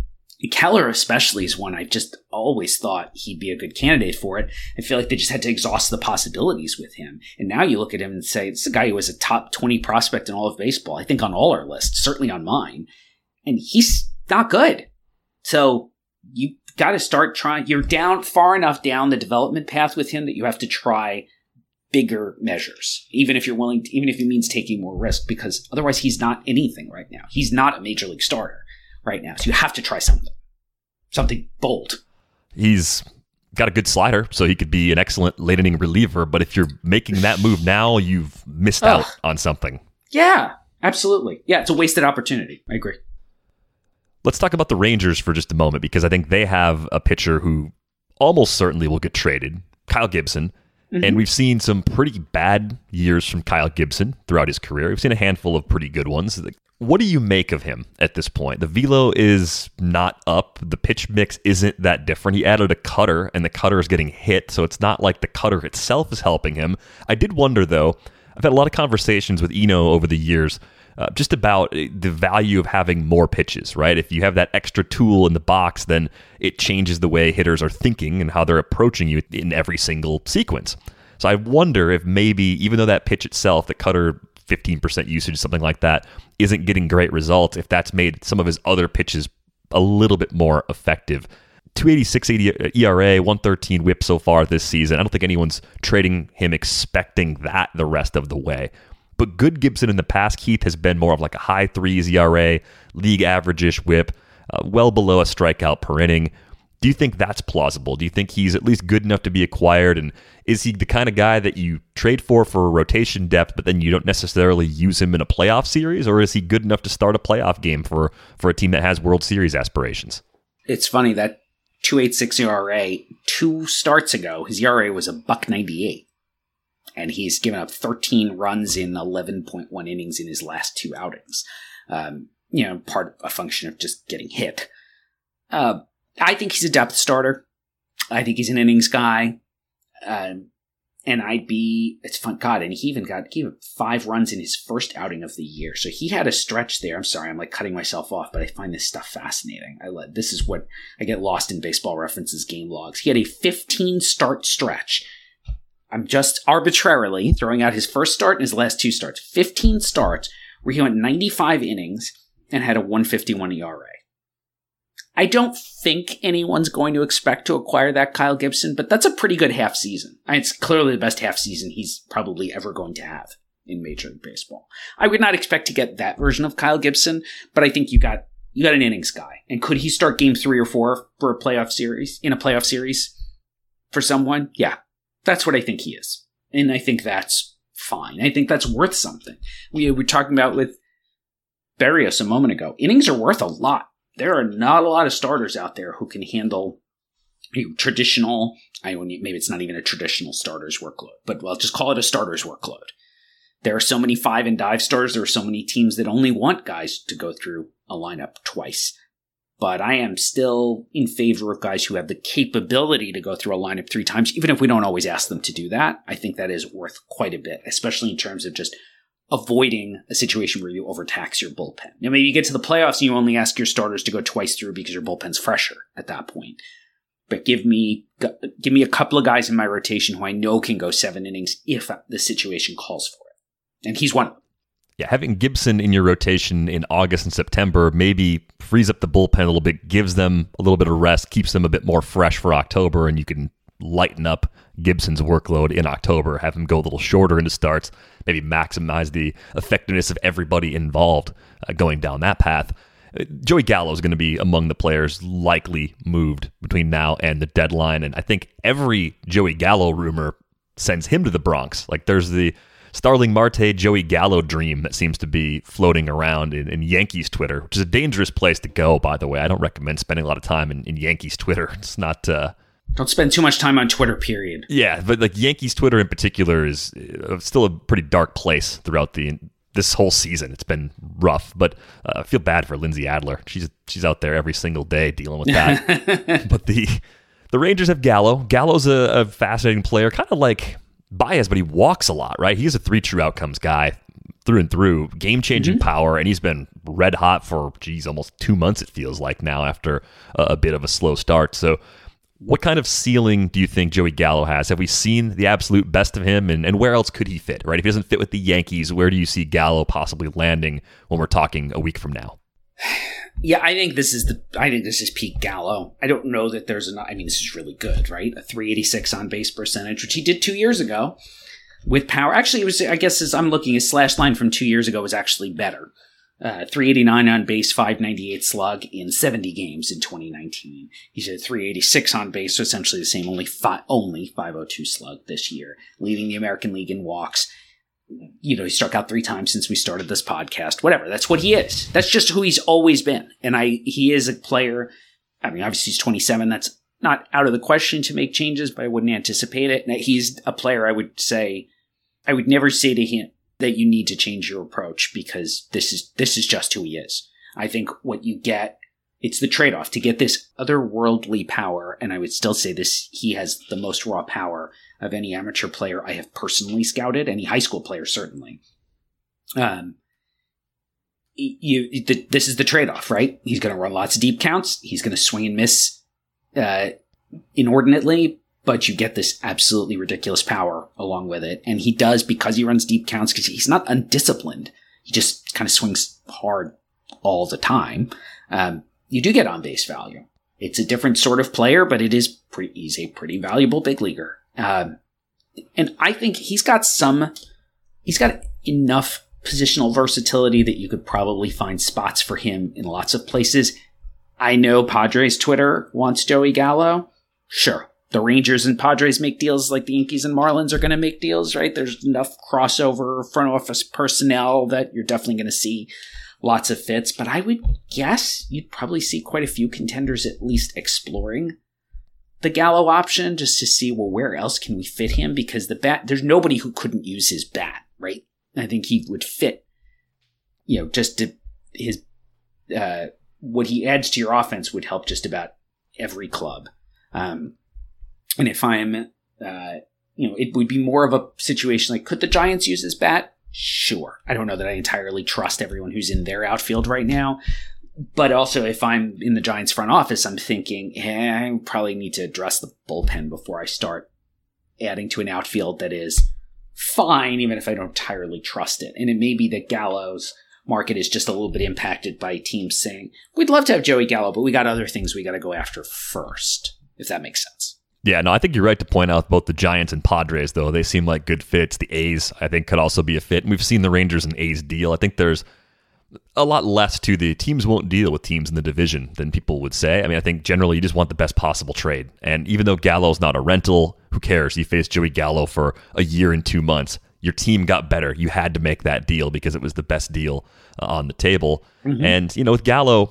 Keller especially is one I just always thought he'd be a good candidate for it. I feel like they just had to exhaust the possibilities with him. And now you look at him and say, this is a guy who was a top twenty prospect in all of baseball. I think on all our lists, certainly on mine. And he's not good. So you got to start trying. You're down far enough down the development path with him that you have to try bigger measures, even if you're willing to, even if it means taking more risk, because otherwise he's not anything right now. He's not a major league starter right now. So you have to try something, something bold. He's got a good slider, so he could be an excellent late inning reliever. But if you're making that move now, you've missed Ugh. out on something. Yeah, absolutely. Yeah, it's a wasted opportunity. I agree. Let's talk about the Rangers for just a moment, because I think they have a pitcher who almost certainly will get traded, Kyle Gibson. Mm-hmm. And we've seen some pretty bad years from Kyle Gibson throughout his career. We've seen a handful of pretty good ones. What do you make of him at this point? The velo is not up. The pitch mix isn't that different. He added a cutter, and the cutter is getting hit, so it's not like the cutter itself is helping him. I did wonder, though, I've had a lot of conversations with Eno over the years uh, just about the value of having more pitches, right? If you have that extra tool in the box, then it changes the way hitters are thinking and how they're approaching you in every single sequence. So I wonder if maybe, even though that pitch itself, the cutter fifteen percent usage, something like that, isn't getting great results, if that's made some of his other pitches a little bit more effective. two eighty-six E R A, one thirteen whip so far this season. I don't think anyone's trading him expecting that the rest of the way. But good Gibson in the past, Keith, has been more of like a high threes E R A, league average-ish whip, uh, well below a strikeout per inning. Do you think that's plausible? Do you think he's at least good enough to be acquired? And is he the kind of guy that you trade for for rotation depth, but then you don't necessarily use him in a playoff series? Or is he good enough to start a playoff game for, for a team that has World Series aspirations? It's funny that two eighty-six E R A, two starts ago, his E R A was a buck ninety-eight. And he's given up thirteen runs in eleven point one innings in his last two outings. Um, you know, part a function of just getting hit. Uh, I think he's a depth starter. I think he's an innings guy. Um, and I'd be, it's fun. God, and he even got he even five runs in his first outing of the year. So he had a stretch there. I'm sorry, I'm like cutting myself off, but I find this stuff fascinating. I let, this is what I get lost in Baseball Reference's game logs. He had a fifteen start stretch. I'm just arbitrarily throwing out his first start and his last two starts. fifteen starts where he went ninety-five innings and had a one fifty-one E R A. I don't think anyone's going to expect to acquire that Kyle Gibson, but that's a pretty good half season. It's clearly the best half season he's probably ever going to have in Major League Baseball. I would not expect to get that version of Kyle Gibson, but I think you got you got an innings guy. And could he start game three or four for a playoff series, in a playoff series for someone? Yeah. That's what I think he is. And I think that's fine. I think that's worth something. We were talking about with Berrios a moment ago. Innings are worth a lot. There are not a lot of starters out there who can handle you know, traditional, I maybe it's not even a traditional starter's workload, but well, just call it a starter's workload. There are so many five and dive starters. There are so many teams that only want guys to go through a lineup twice. But I am still in favor of guys who have the capability to go through a lineup three times, even if we don't always ask them to do that. I think that is worth quite a bit, especially in terms of just avoiding a situation where you overtax your bullpen. Now, maybe you get to the playoffs and you only ask your starters to go twice through because your bullpen's fresher at that point. But give me give me a couple of guys in my rotation who I know can go seven innings if the situation calls for it. And he's one of them. Yeah, having Gibson in your rotation in August and September maybe frees up the bullpen a little bit, gives them a little bit of rest, keeps them a bit more fresh for October, and you can lighten up Gibson's workload in October, have him go a little shorter into starts, maybe maximize the effectiveness of everybody involved uh, going down that path. Uh, Joey Gallo is going to be among the players likely moved between now and the deadline, and I think every Joey Gallo rumor sends him to the Bronx. Like there's the Starling Marte, Joey Gallo dream that seems to be floating around in, in Yankees Twitter, which is a dangerous place to go, by the way. I don't recommend spending a lot of time in, in Yankees Twitter. It's not... Uh, don't spend too much time on Twitter, period. Yeah, but like Yankees Twitter in particular is uh, still a pretty dark place throughout the this whole season. It's been rough, but uh, I feel bad for Lindsay Adler. She's she's out there every single day dealing with that. But the the Rangers have Gallo. Gallo's a, a fascinating player, kind of like Baez, but he walks a lot, right? He's a three true outcomes guy through and through, game-changing mm-hmm. power, and he's been red hot for, geez, almost two months it feels like now after a, a bit of a slow start. So what kind of ceiling do you think Joey Gallo has? Have we seen the absolute best of him, and, and where else could he fit, right? If he doesn't fit with the Yankees, where do you see Gallo possibly landing when we're talking a week from now? Yeah, I think this is the. I think this is peak Gallo. I don't know that there's an. I mean, this is really good, right? A three eighty-six on base percentage, which he did two years ago with power. Actually, it was. I guess as I'm looking, his slash line from two years ago was actually better. Uh, three eighty-nine on base, five ninety-eight slug in seventy games in twenty nineteen. He's at three eighty-six on base, so essentially the same. Only five, only five oh two slug this year, leading the American League in walks. You know, he struck out three times since we started this podcast. Whatever. That's what he is. That's just who he's always been. And I, he is a player. I mean, obviously he's twenty-seven. That's not out of the question to make changes, but I wouldn't anticipate it. And he's a player I would say, I would never say to him that you need to change your approach because this is, this is just who he is. I think what you get, it's the trade-off to get this otherworldly power. And I would still say this, he has the most raw power of any amateur player I have personally scouted, any high school player, certainly. Um, you, the, this is the trade-off, right? He's going to run lots of deep counts. He's going to swing and miss uh, inordinately, but you get this absolutely ridiculous power along with it. And he does because he runs deep counts, because he's not undisciplined. He just kind of swings hard all the time. Um, you do get on-base value. It's a different sort of player, but it is pretty, he's a pretty valuable big leaguer. Um, and I think he's got some, he's got enough positional versatility that you could probably find spots for him in lots of places. I know Padres Twitter wants Joey Gallo. Sure. The Rangers and Padres make deals like the Yankees and Marlins are going to make deals, right? There's enough crossover front office personnel that you're definitely going to see lots of fits. But I would guess you'd probably see quite a few contenders at least exploring the Gallo option just to see, well, where else can we fit him? Because the bat, there's nobody who couldn't use his bat, right? I think he would fit, you know, just to his, uh, what he adds to your offense would help just about every club. Um, and if I'm, uh, you know, it would be more of a situation like, could the Giants use his bat? Sure. I don't know that I entirely trust everyone who's in their outfield right now. But also, if I'm in the Giants front office, I'm thinking, eh, I probably need to address the bullpen before I start adding to an outfield that is fine, even if I don't entirely trust it. And it may be that Gallo's market is just a little bit impacted by teams saying, we'd love to have Joey Gallo, but we got other things we got to go after first, if that makes sense. Yeah, no, I think you're right to point out both the Giants and Padres, though. They seem like good fits. The A's, I think, could also be a fit. And we've seen the Rangers and A's deal. I think there's a lot less to the teams won't deal with teams in the division than people would say. I mean, I think generally you just want the best possible trade. And even though Gallo's not a rental, who cares? You faced Joey Gallo for a year and two months. Your team got better. You had to make that deal because it was the best deal uh, on the table. Mm-hmm. And, you know, with Gallo,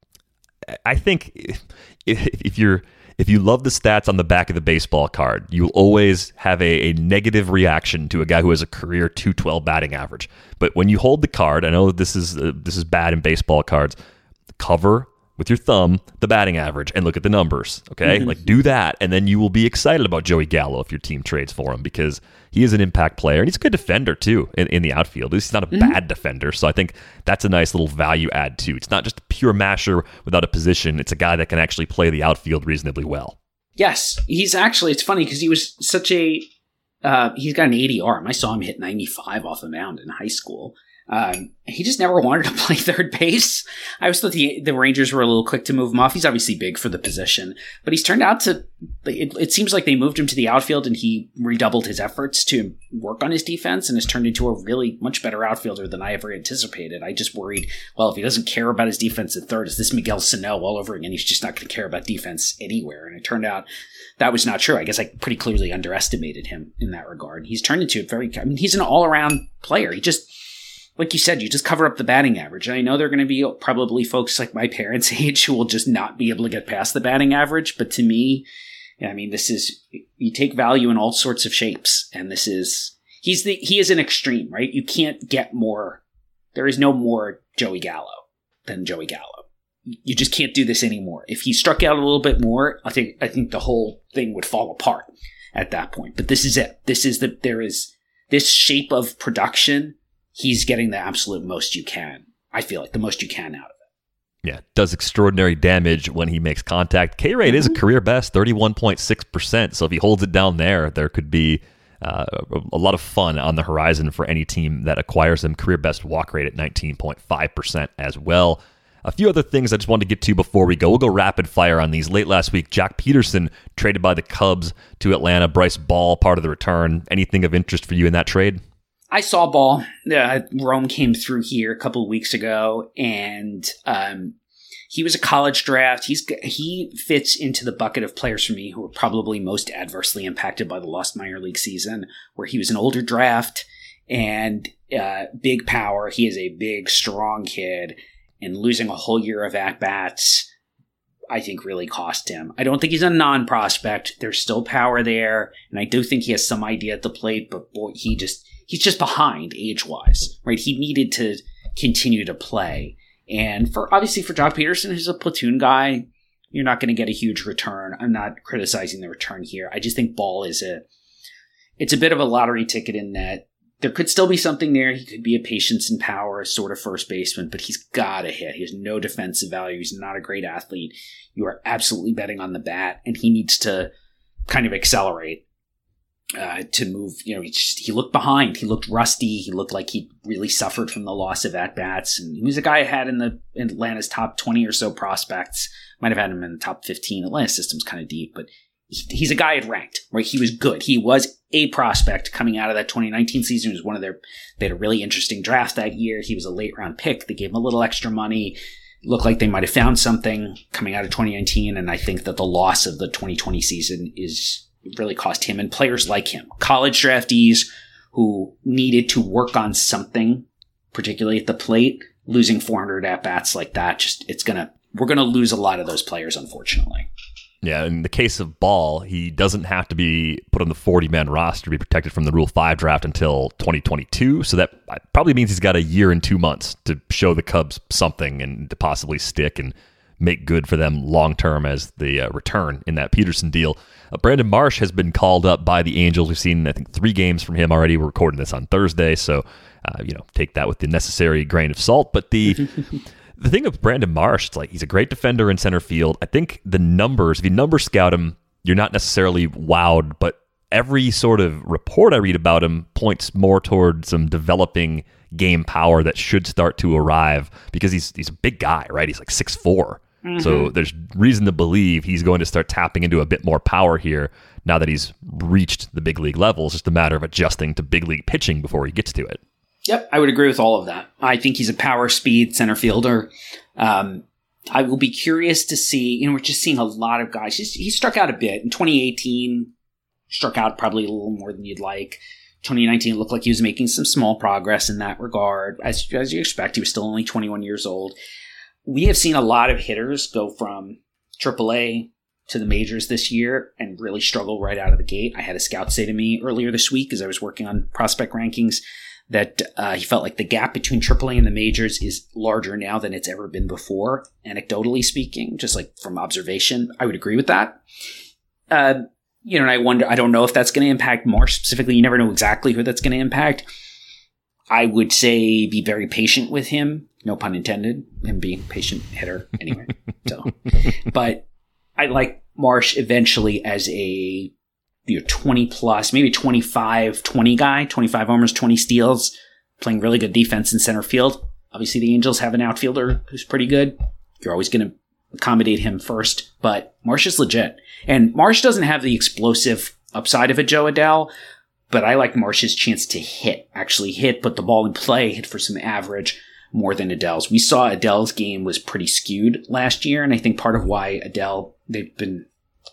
I think if, if you're if you love the stats on the back of the baseball card, you'll always have a, a negative reaction to a guy who has a career two twelve batting average. But when you hold the card, I know this is uh, this is bad in baseball cards, cover with your thumb the batting average and look at the numbers, okay? Mm-hmm. Like, do that, and then you will be excited about Joey Gallo if your team trades for him, because he is an impact player, and he's a good defender, too, in, in the outfield. He's not a mm-hmm. bad defender, so I think that's a nice little value add, too. It's not just a pure masher without a position. It's a guy that can actually play the outfield reasonably well. Yes, he's actually, it's funny, because he was such a, uh, he's got an eighty arm. I saw him hit ninety-five off the mound in high school. Um, he just never wanted to play third base. I always thought the, the Rangers were a little quick to move him off. He's obviously big for the position, but he's turned out to, it, it seems like they moved him to the outfield and he redoubled his efforts to work on his defense and has turned into a really much better outfielder than I ever anticipated. I just worried, well, if he doesn't care about his defense at third, is this Miguel Sano all over again? He's just not going to care about defense anywhere. And it turned out that was not true. I guess I pretty clearly underestimated him in that regard. He's turned into a very, I mean, he's an all-around player. He just, like you said, you just cover up the batting average. And I know there are going to be probably folks like my parents' age who will just not be able to get past the batting average. But to me, I mean, this is, you take value in all sorts of shapes. And this is, he's the, he is an extreme, right? You can't get more, there is no more Joey Gallo than Joey Gallo. You just can't do this anymore. If he struck out a little bit more, I think, I think the whole thing would fall apart at that point. But this is it. This is the, there is this shape of production. He's getting the absolute most you can. I feel like the most you can out of it. Yeah, does extraordinary damage when he makes contact. K-rate mm-hmm. is a career best, thirty-one point six percent. So if he holds it down there, there could be uh, a lot of fun on the horizon for any team that acquires him. Career best walk rate at nineteen point five percent as well. A few other things I just wanted to get to before we go. We'll go rapid fire on these. Late last week, Joc Pederson traded by the Cubs to Atlanta. Bryce Ball, part of the return. Anything of interest for you in that trade? I saw Ball. Uh, Rome came through here a couple of weeks ago, and um, he was a college draft. He's He fits into the bucket of players for me who were probably most adversely impacted by the lost minor league season, where he was an older draft and uh, big power. He is a big, strong kid. And losing a whole year of at-bats, I think, really cost him. I don't think he's a non-prospect. There's still power there, and I do think he has some idea at the plate, but boy, he just he's just behind age-wise, right? He needed to continue to play. And for obviously for Joc Pederson, who's a platoon guy, you're not going to get a huge return. I'm not criticizing the return here. I just think Ball is a it's a bit of a lottery ticket in that there could still be something there. He could be a patience and power sort of first baseman, but he's got to hit. He has no defensive value. He's not a great athlete. You are absolutely betting on the bat, and he needs to kind of accelerate uh, to move. You know, he, just, he looked behind. He looked rusty. He looked like he really suffered from the loss of at-bats. And he was a guy I had in the in Atlanta's top twenty or so prospects. Might have had him in the top fifteen. Atlanta's system's kind of deep, but he's a guy I'd ranked, right? He was good. He was a prospect coming out of that twenty nineteen season. He was one of their, they had a really interesting draft that year. He was a late round pick. They gave him a little extra money. Looked like they might have found something coming out of twenty nineteen. And I think that the loss of the twenty twenty season is really cost him and players like him, college draftees who needed to work on something, particularly at the plate. Losing four hundred at-bats like that, just, it's going to, we're going to lose a lot of those players, unfortunately. Yeah, in the case of Ball, he doesn't have to be put on the forty-man roster to be protected from the Rule five draft until twenty twenty-two, so that probably means he's got a year and two months to show the Cubs something and to possibly stick and make good for them long-term as the uh, return in that Pederson deal. Uh, Brandon Marsh has been called up by the Angels. We've seen, I think, three games from him already. We're recording this on Thursday, so uh, you know, take that with the necessary grain of salt, but the... The thing with Brandon Marsh, it's like he's a great defender in center field. I think the numbers, if you number scout him, you're not necessarily wowed, but every sort of report I read about him points more towards some developing game power that should start to arrive because he's he's a big guy, right? He's like six foot four. Mm-hmm. So there's reason to believe he's going to start tapping into a bit more power here now that he's reached the big league level. It's just a matter of adjusting to big league pitching before he gets to it. Yep, I would agree with all of that. I think he's a power speed center fielder. Um, I will be curious to see, you know, we're just seeing a lot of guys. He's, he struck out a bit. In twenty eighteen, struck out probably a little more than you'd like. twenty nineteen looked like he was making some small progress in that regard. As, as you expect, he was still only twenty-one years old. We have seen a lot of hitters go from triple A to the majors this year and really struggle right out of the gate. I had a scout say to me earlier this week as I was working on prospect rankings that uh, he felt like the gap between triple A and the majors is larger now than it's ever been before, anecdotally speaking, just like from observation. I would agree with that. Uh, you know, and I wonder, I don't know if that's going to impact Marsh specifically. You never know exactly who that's going to impact. I would say be very patient with him. No pun intended. Him being a patient hitter anyway. So, but I like Marsh eventually as a, you know, twenty plus, maybe twenty-five, twenty guy, twenty-five homers, twenty steals, playing really good defense in center field. Obviously, the Angels have an outfielder who's pretty good. You're always going to accommodate him first, but Marsh is legit. And Marsh doesn't have the explosive upside of a Joe Adell, but I like Marsh's chance to hit, actually hit, put the ball in play, hit for some average more than Adell's. We saw Adell's game was pretty skewed last year, and I think part of why Adell, they've been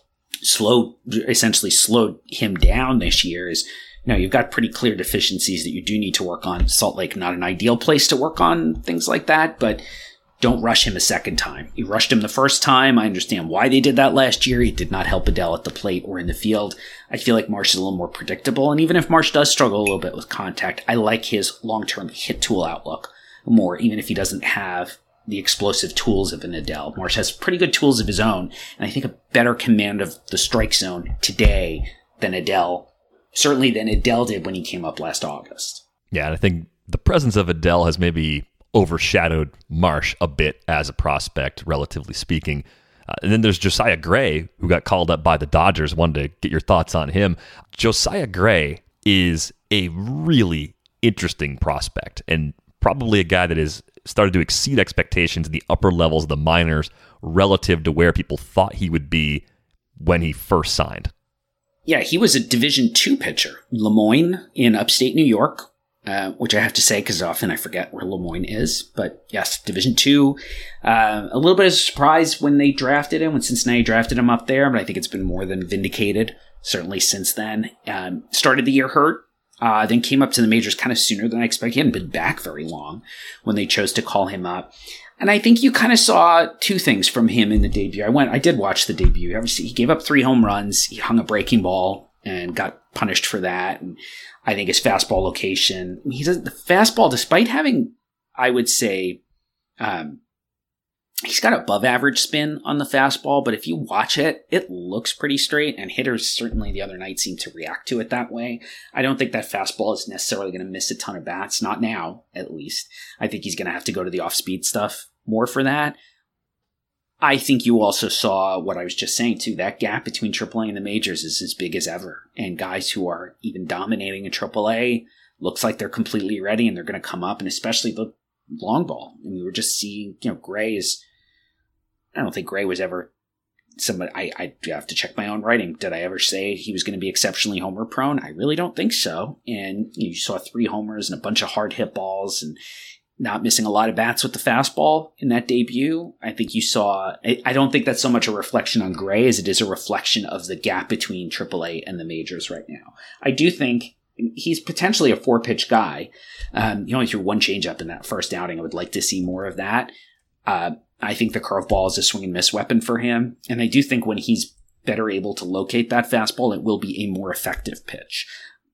slow, essentially slowed him down this year is, you know, you've got pretty clear deficiencies that you do need to work on. Salt Lake, not an ideal place to work on things like that, but don't rush him a second time. You rushed him the first time. I understand why they did that last year. It did not help Adell at the plate or in the field. I feel like Marsh is a little more predictable, and even if Marsh does struggle a little bit with contact, I like his long-term hit tool outlook more, even if he doesn't have the explosive tools of an Adell. Marsh has pretty good tools of his own, and I think a better command of the strike zone today than Adell, certainly than Adell did when he came up last August. Yeah, and I think the presence of Adell has maybe overshadowed Marsh a bit as a prospect, relatively speaking. Uh, and then there's Josiah Gray, who got called up by the Dodgers. Wanted to get your thoughts on him. Josiah Gray is a really interesting prospect, and probably a guy that is started to exceed expectations in the upper levels of the minors relative to where people thought he would be when he first signed. Yeah, he was a Division two pitcher. Lemoyne in upstate New York, uh, which I have to say because often I forget where Lemoyne is. But yes, Division two. Uh, a little bit of a surprise when they drafted him, when Cincinnati drafted him up there, but I think it's been more than vindicated, certainly since then. Um, started the year hurt. Uh, then came up to the majors kind of sooner than I expected. He hadn't been back very long when they chose to call him up. And I think you kind of saw two things from him in the debut. I went, I did watch the debut. Obviously, he gave up three home runs. He hung a breaking ball and got punished for that. And I think his fastball location, he does the fastball, despite having, I would say, um, he's got above average spin on the fastball, but if you watch it, it looks pretty straight, and hitters certainly the other night seemed to react to it that way. I don't think that fastball is necessarily going to miss a ton of bats, not now, at least. I think he's going to have to go to the off-speed stuff more for that. I think you also saw what I was just saying, too. That gap between triple A and the majors is as big as ever, and guys who are even dominating in triple A looks like they're completely ready, and they're going to come up, and especially the long ball. And we were just seeing, you know, Gray is... I don't think Gray was ever somebody, I, I have to check my own writing. Did I ever say he was going to be exceptionally homer prone? I really don't think so. And you saw three homers and a bunch of hard hit balls and not missing a lot of bats with the fastball in that debut. I think you saw, I, I don't think that's so much a reflection on Gray as it is a reflection of the gap between triple A and the majors right now. I do think he's potentially a four pitch guy. Um, he only threw one changeup in that first outing. I would like to see more of that. Uh, I think the curveball is a swing and miss weapon for him. And I do think when he's better able to locate that fastball, it will be a more effective pitch.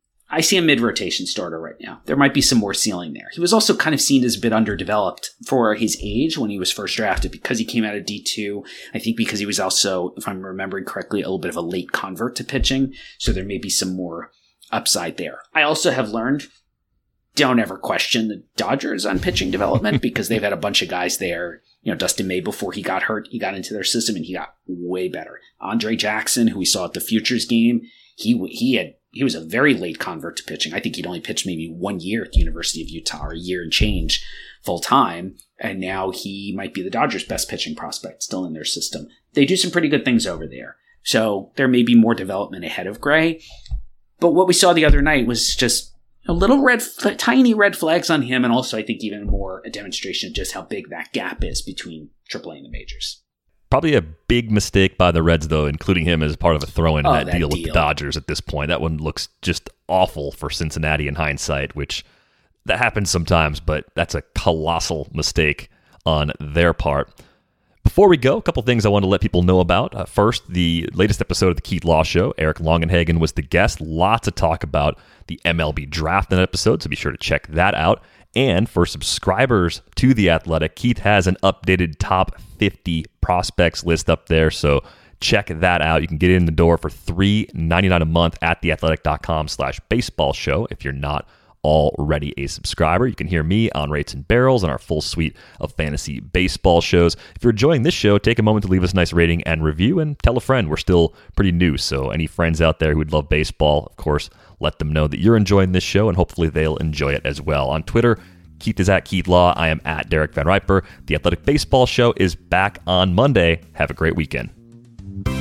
I see a mid-rotation starter right now. There might be some more ceiling there. He was also kind of seen as a bit underdeveloped for his age when he was first drafted because he came out of D two. I think because he was also, if I'm remembering correctly, a little bit of a late convert to pitching. So there may be some more upside there. I also have learned, don't ever question the Dodgers on pitching development because they've had a bunch of guys there. You know, Dustin May, before he got hurt, he got into their system and he got way better. Andre Jackson, who we saw at the Futures game, he he had he was a very late convert to pitching. I think he'd only pitched maybe one year at the University of Utah, or a year and change full time, and now he might be the Dodgers' best pitching prospect still in their system. They do some pretty good things over there, so there may be more development ahead of Gray. But what we saw the other night was just a little red, tiny red flags on him, and also I think even more a demonstration of just how big that gap is between triple A and the majors. Probably a big mistake by the Reds, though, including him as part of a throw-in oh, in that, that deal, deal with the Dodgers at this point. That one looks just awful for Cincinnati in hindsight, which that happens sometimes, but that's a colossal mistake on their part. Before we go, a couple things I want to let people know about. Uh, first, the latest episode of The Keith Law Show. Eric Longenhagen was the guest. Lots of talk about the M L B draft in that episode, so be sure to check that out. And for subscribers to The Athletic, Keith has an updated top fifty prospects list up there, so check that out. You can get in the door for three dollars and ninety-nine cents a month at theathletic.com slash baseball show if you're not already a subscriber. You can hear me on Rates and Barrels and our full suite of fantasy baseball shows. If you're enjoying this show, take a moment to leave us a nice rating and review, and tell a friend. We're still pretty new, so any friends out there who would love baseball, of course, let them know that you're enjoying this show, and hopefully they'll enjoy it as well. On Twitter, Keith is at Keith Law. I am at Derek Van Riper. The Athletic Baseball Show is back on Monday. Have a great weekend.